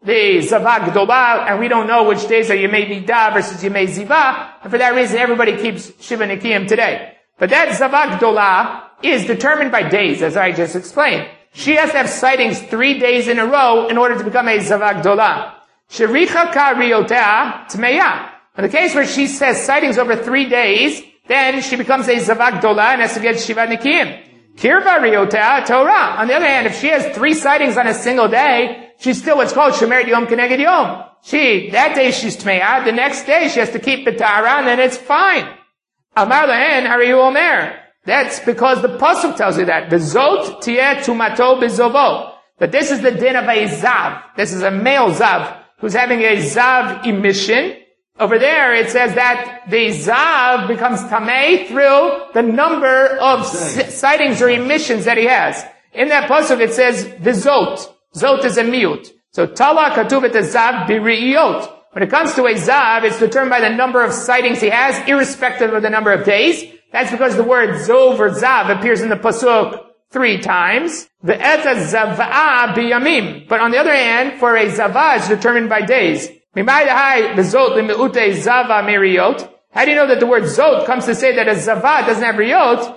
the Zavah Gdolah, and we don't know which days are Yemei Nida versus Yemei Ziva, and for that reason everybody keeps Shiva Nikiyim today. But that Zavah Gdolah is determined by days, as I just explained. She has to have sightings 3 days in a row in order to become a Zavah Gdolah. Shericha ka riyotea tmeya. In the case where she says sightings over 3 days, then she becomes a Zavah Gdolah and has to get Shiva Nikiyim. Kirva riyotea Torah. On the other hand, if she has 3 sightings on a single day, she's still what's called Shemeret Yom Keneged Yom. That day she's Tmeya, the next day she has to keep B'tara, and then it's fine. Amar lahen harihu omer. That's because the Pasuk tells you that. V'zot tieh tumato b'zovo. That this is the din of a Zav. This is a male Zav who's having a Zav emission. Over there it says that the Zav becomes Tamei through the number of sightings or emissions that he has. In that Pasuk it says V'zot. Zot is a miut. So Tala Katuv et Zav b'ri'iyot. When it comes to a Zav, it's determined by the number of sightings he has, irrespective of the number of days. That's because the word Zov or Zav appears in the Pasuk 3 times. The Eta Zavah b'yamim. But on the other hand, for a Zavah, it's determined by days. How do you know that the word Zot comes to say that a Zavah doesn't have riyot?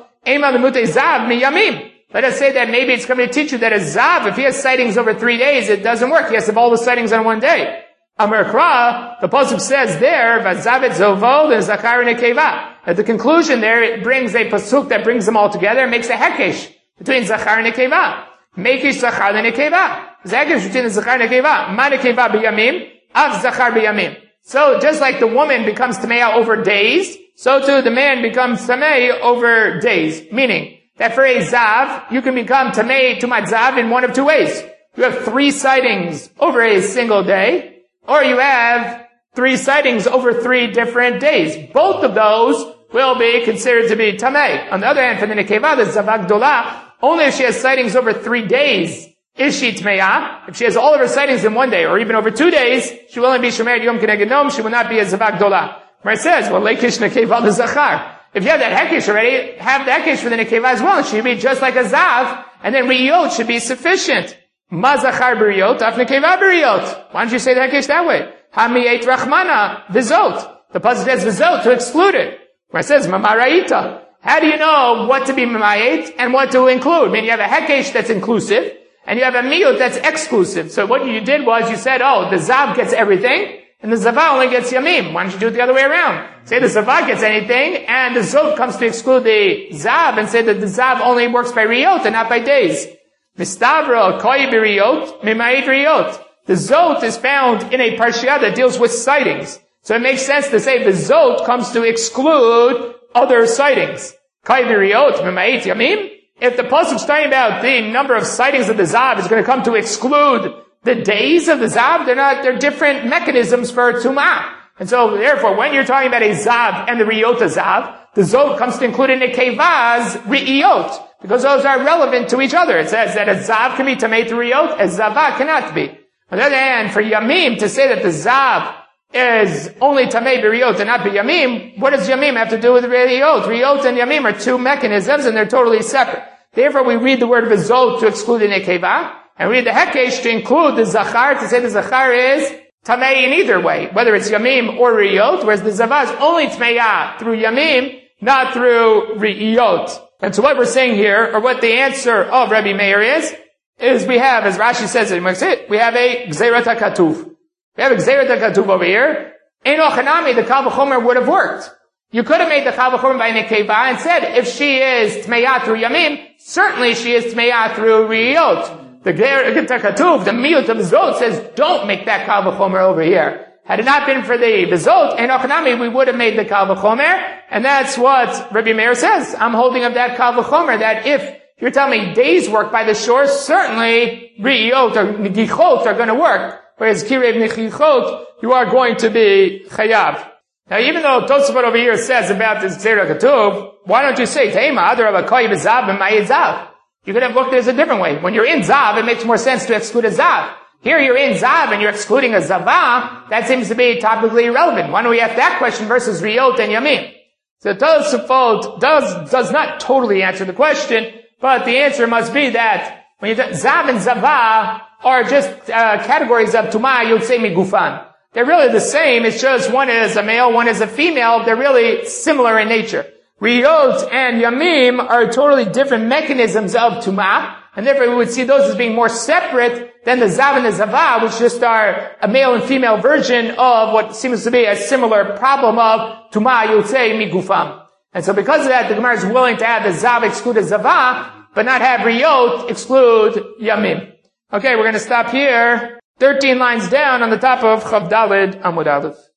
Let us say that maybe it's coming to teach you that a Zav, if he has sightings over 3 days, it doesn't work. He has to have all the sightings on 1 day. Amar Kra, the Pasuk says there, Vazavet Zovo, the Zakar Nekeva. At the conclusion there, it brings a Pasuk that brings them all together and makes a Hekesh between Zakar and Nekeva. Mekish Zakar and Nekeva. Hekesh between the Zakar and Nekeva. Ma Nekeva b'yamim, Av Zakar b'yamim. So just like the woman becomes Tameya over days, so too the man becomes Tamei over days. Meaning, that for a Zav, you can become Tamei Tumat Zav in one of 2 ways. You have 3 sightings over a single day, or you have 3 sightings over 3 different days. Both of those will be considered to be Tamei. On the other hand, for the Nekeva, the Zavah Gdolah, only if she has sightings over 3 days is she Tmeya. If she has all of her sightings in 1 day, or even over 2 days, she will only be Shemeret Yom Keneged Yom, she will not be a Zavah Gdolah. Where it says, well, Leikish Nekeva the Zachar. If you have that Hekesh already, have the Hekesh for the Nekeva as well. She should be just like a Zav, and then Riyot should be sufficient. Ma Zachar b'riyot, af Nekeva b'riyot. Why don't you say the Hekesh that way? Hamiyet Rachmana, Vizot. The Pasuk says Vizot to exclude it. Where it says Mamaraita. How do you know what to be Mamayet and what to include? I mean, you have a Hekesh that's inclusive, and you have a Miyut that's exclusive. So what you did was you said, oh, the Zav gets everything, and the Zavah only gets Yamim. Why don't you do it the other way around? Say the Zavah gets anything, and the Zot comes to exclude the Zav, and say that the Zav only works by Riyot and not by days. Mistavra koi b'riyot, mimayit riyot. The Zot is found in a parsha that deals with sightings. So it makes sense to say the Zot comes to exclude other sightings. Koi b'riyot, mimayit yamim. If the Pasuk is talking about the number of sightings of the Zav is going to come to exclude the days of the Zav, they're different mechanisms for Tumah. And so therefore, when you're talking about a Zav and the Riyot Zav, the Zot comes to include in the Keva's Riyot. Because those are relevant to each other. It says that a Zav can be Tamei through Riyot, a Zavah cannot be. On the other hand, for Yamim to say that the Zav is only Tamei b'Riyot and not b'Yamim, what does Yamim have to do with Riyot? Riyot and Yamim are 2 mechanisms and they're totally separate. Therefore, we read the word V'zot to exclude the Nekeva, and read the Hekesh to include the Zachar, to say the Zachar is Tamei in either way, whether it's Yamim or Riyot, whereas the Zavah is only Tmeya through Yamim, not through Riyot. And so what we're saying here, or what the answer of Rabbi Meir is we have, as Rashi says it, we have a Gzeirat HaKatuv. We have a Gzeirat HaKatuv over here. Eino Chanami, the Kal V'chomer would have worked. You could have made the Kal V'chomer by Nekeva and said, if she is Tmeya through Yamim, certainly she is Tmeya through Riyot. The Gzeirat HaKatuv, the Miyut of Zot says, don't make that Kal V'chomer over here. Had it not been for the V'zot, Eino Chanami, we would have made the Kal V'chomer, and that's what Rabbi Meir says. I'm holding of that Kal V'chomer, that if you're telling me days work by the shore, certainly Riyot or Negichot are going to work, whereas Kirev Negichot, you are going to be Chayav. Now, even though Tosafot over here says about this Gzeirat HaKatuv, why don't you say, Teima, Adar Avakoy B'zav B'mayit Zav? You could have looked at it as a different way. When you're in Zav, it makes more sense to exclude a Zav. Here you're in Zav and you're excluding a Zavah, that seems to be topically irrelevant. Why don't we ask that question versus Riyot and Yamim? So Tosafot does not totally answer the question, but the answer must be that when Zav and Zava are just categories of Tumah Yotzei Migufan. They're really the same. It's just one is a male, one is a female. They're really similar in nature. Riyot and Yamim are totally different mechanisms of Tumah, and therefore we would see those as being more separate than the Zav and the Zava, which just are a male and female version of what seems to be a similar problem of Tumah Yotzei Migufam. And so because of that, the Gemara is willing to have the Zav exclude the Zava, but not have Riyot exclude Yamim. Okay, we're going to stop here. 13 lines down on the top of Chav Daled Amud Aleph.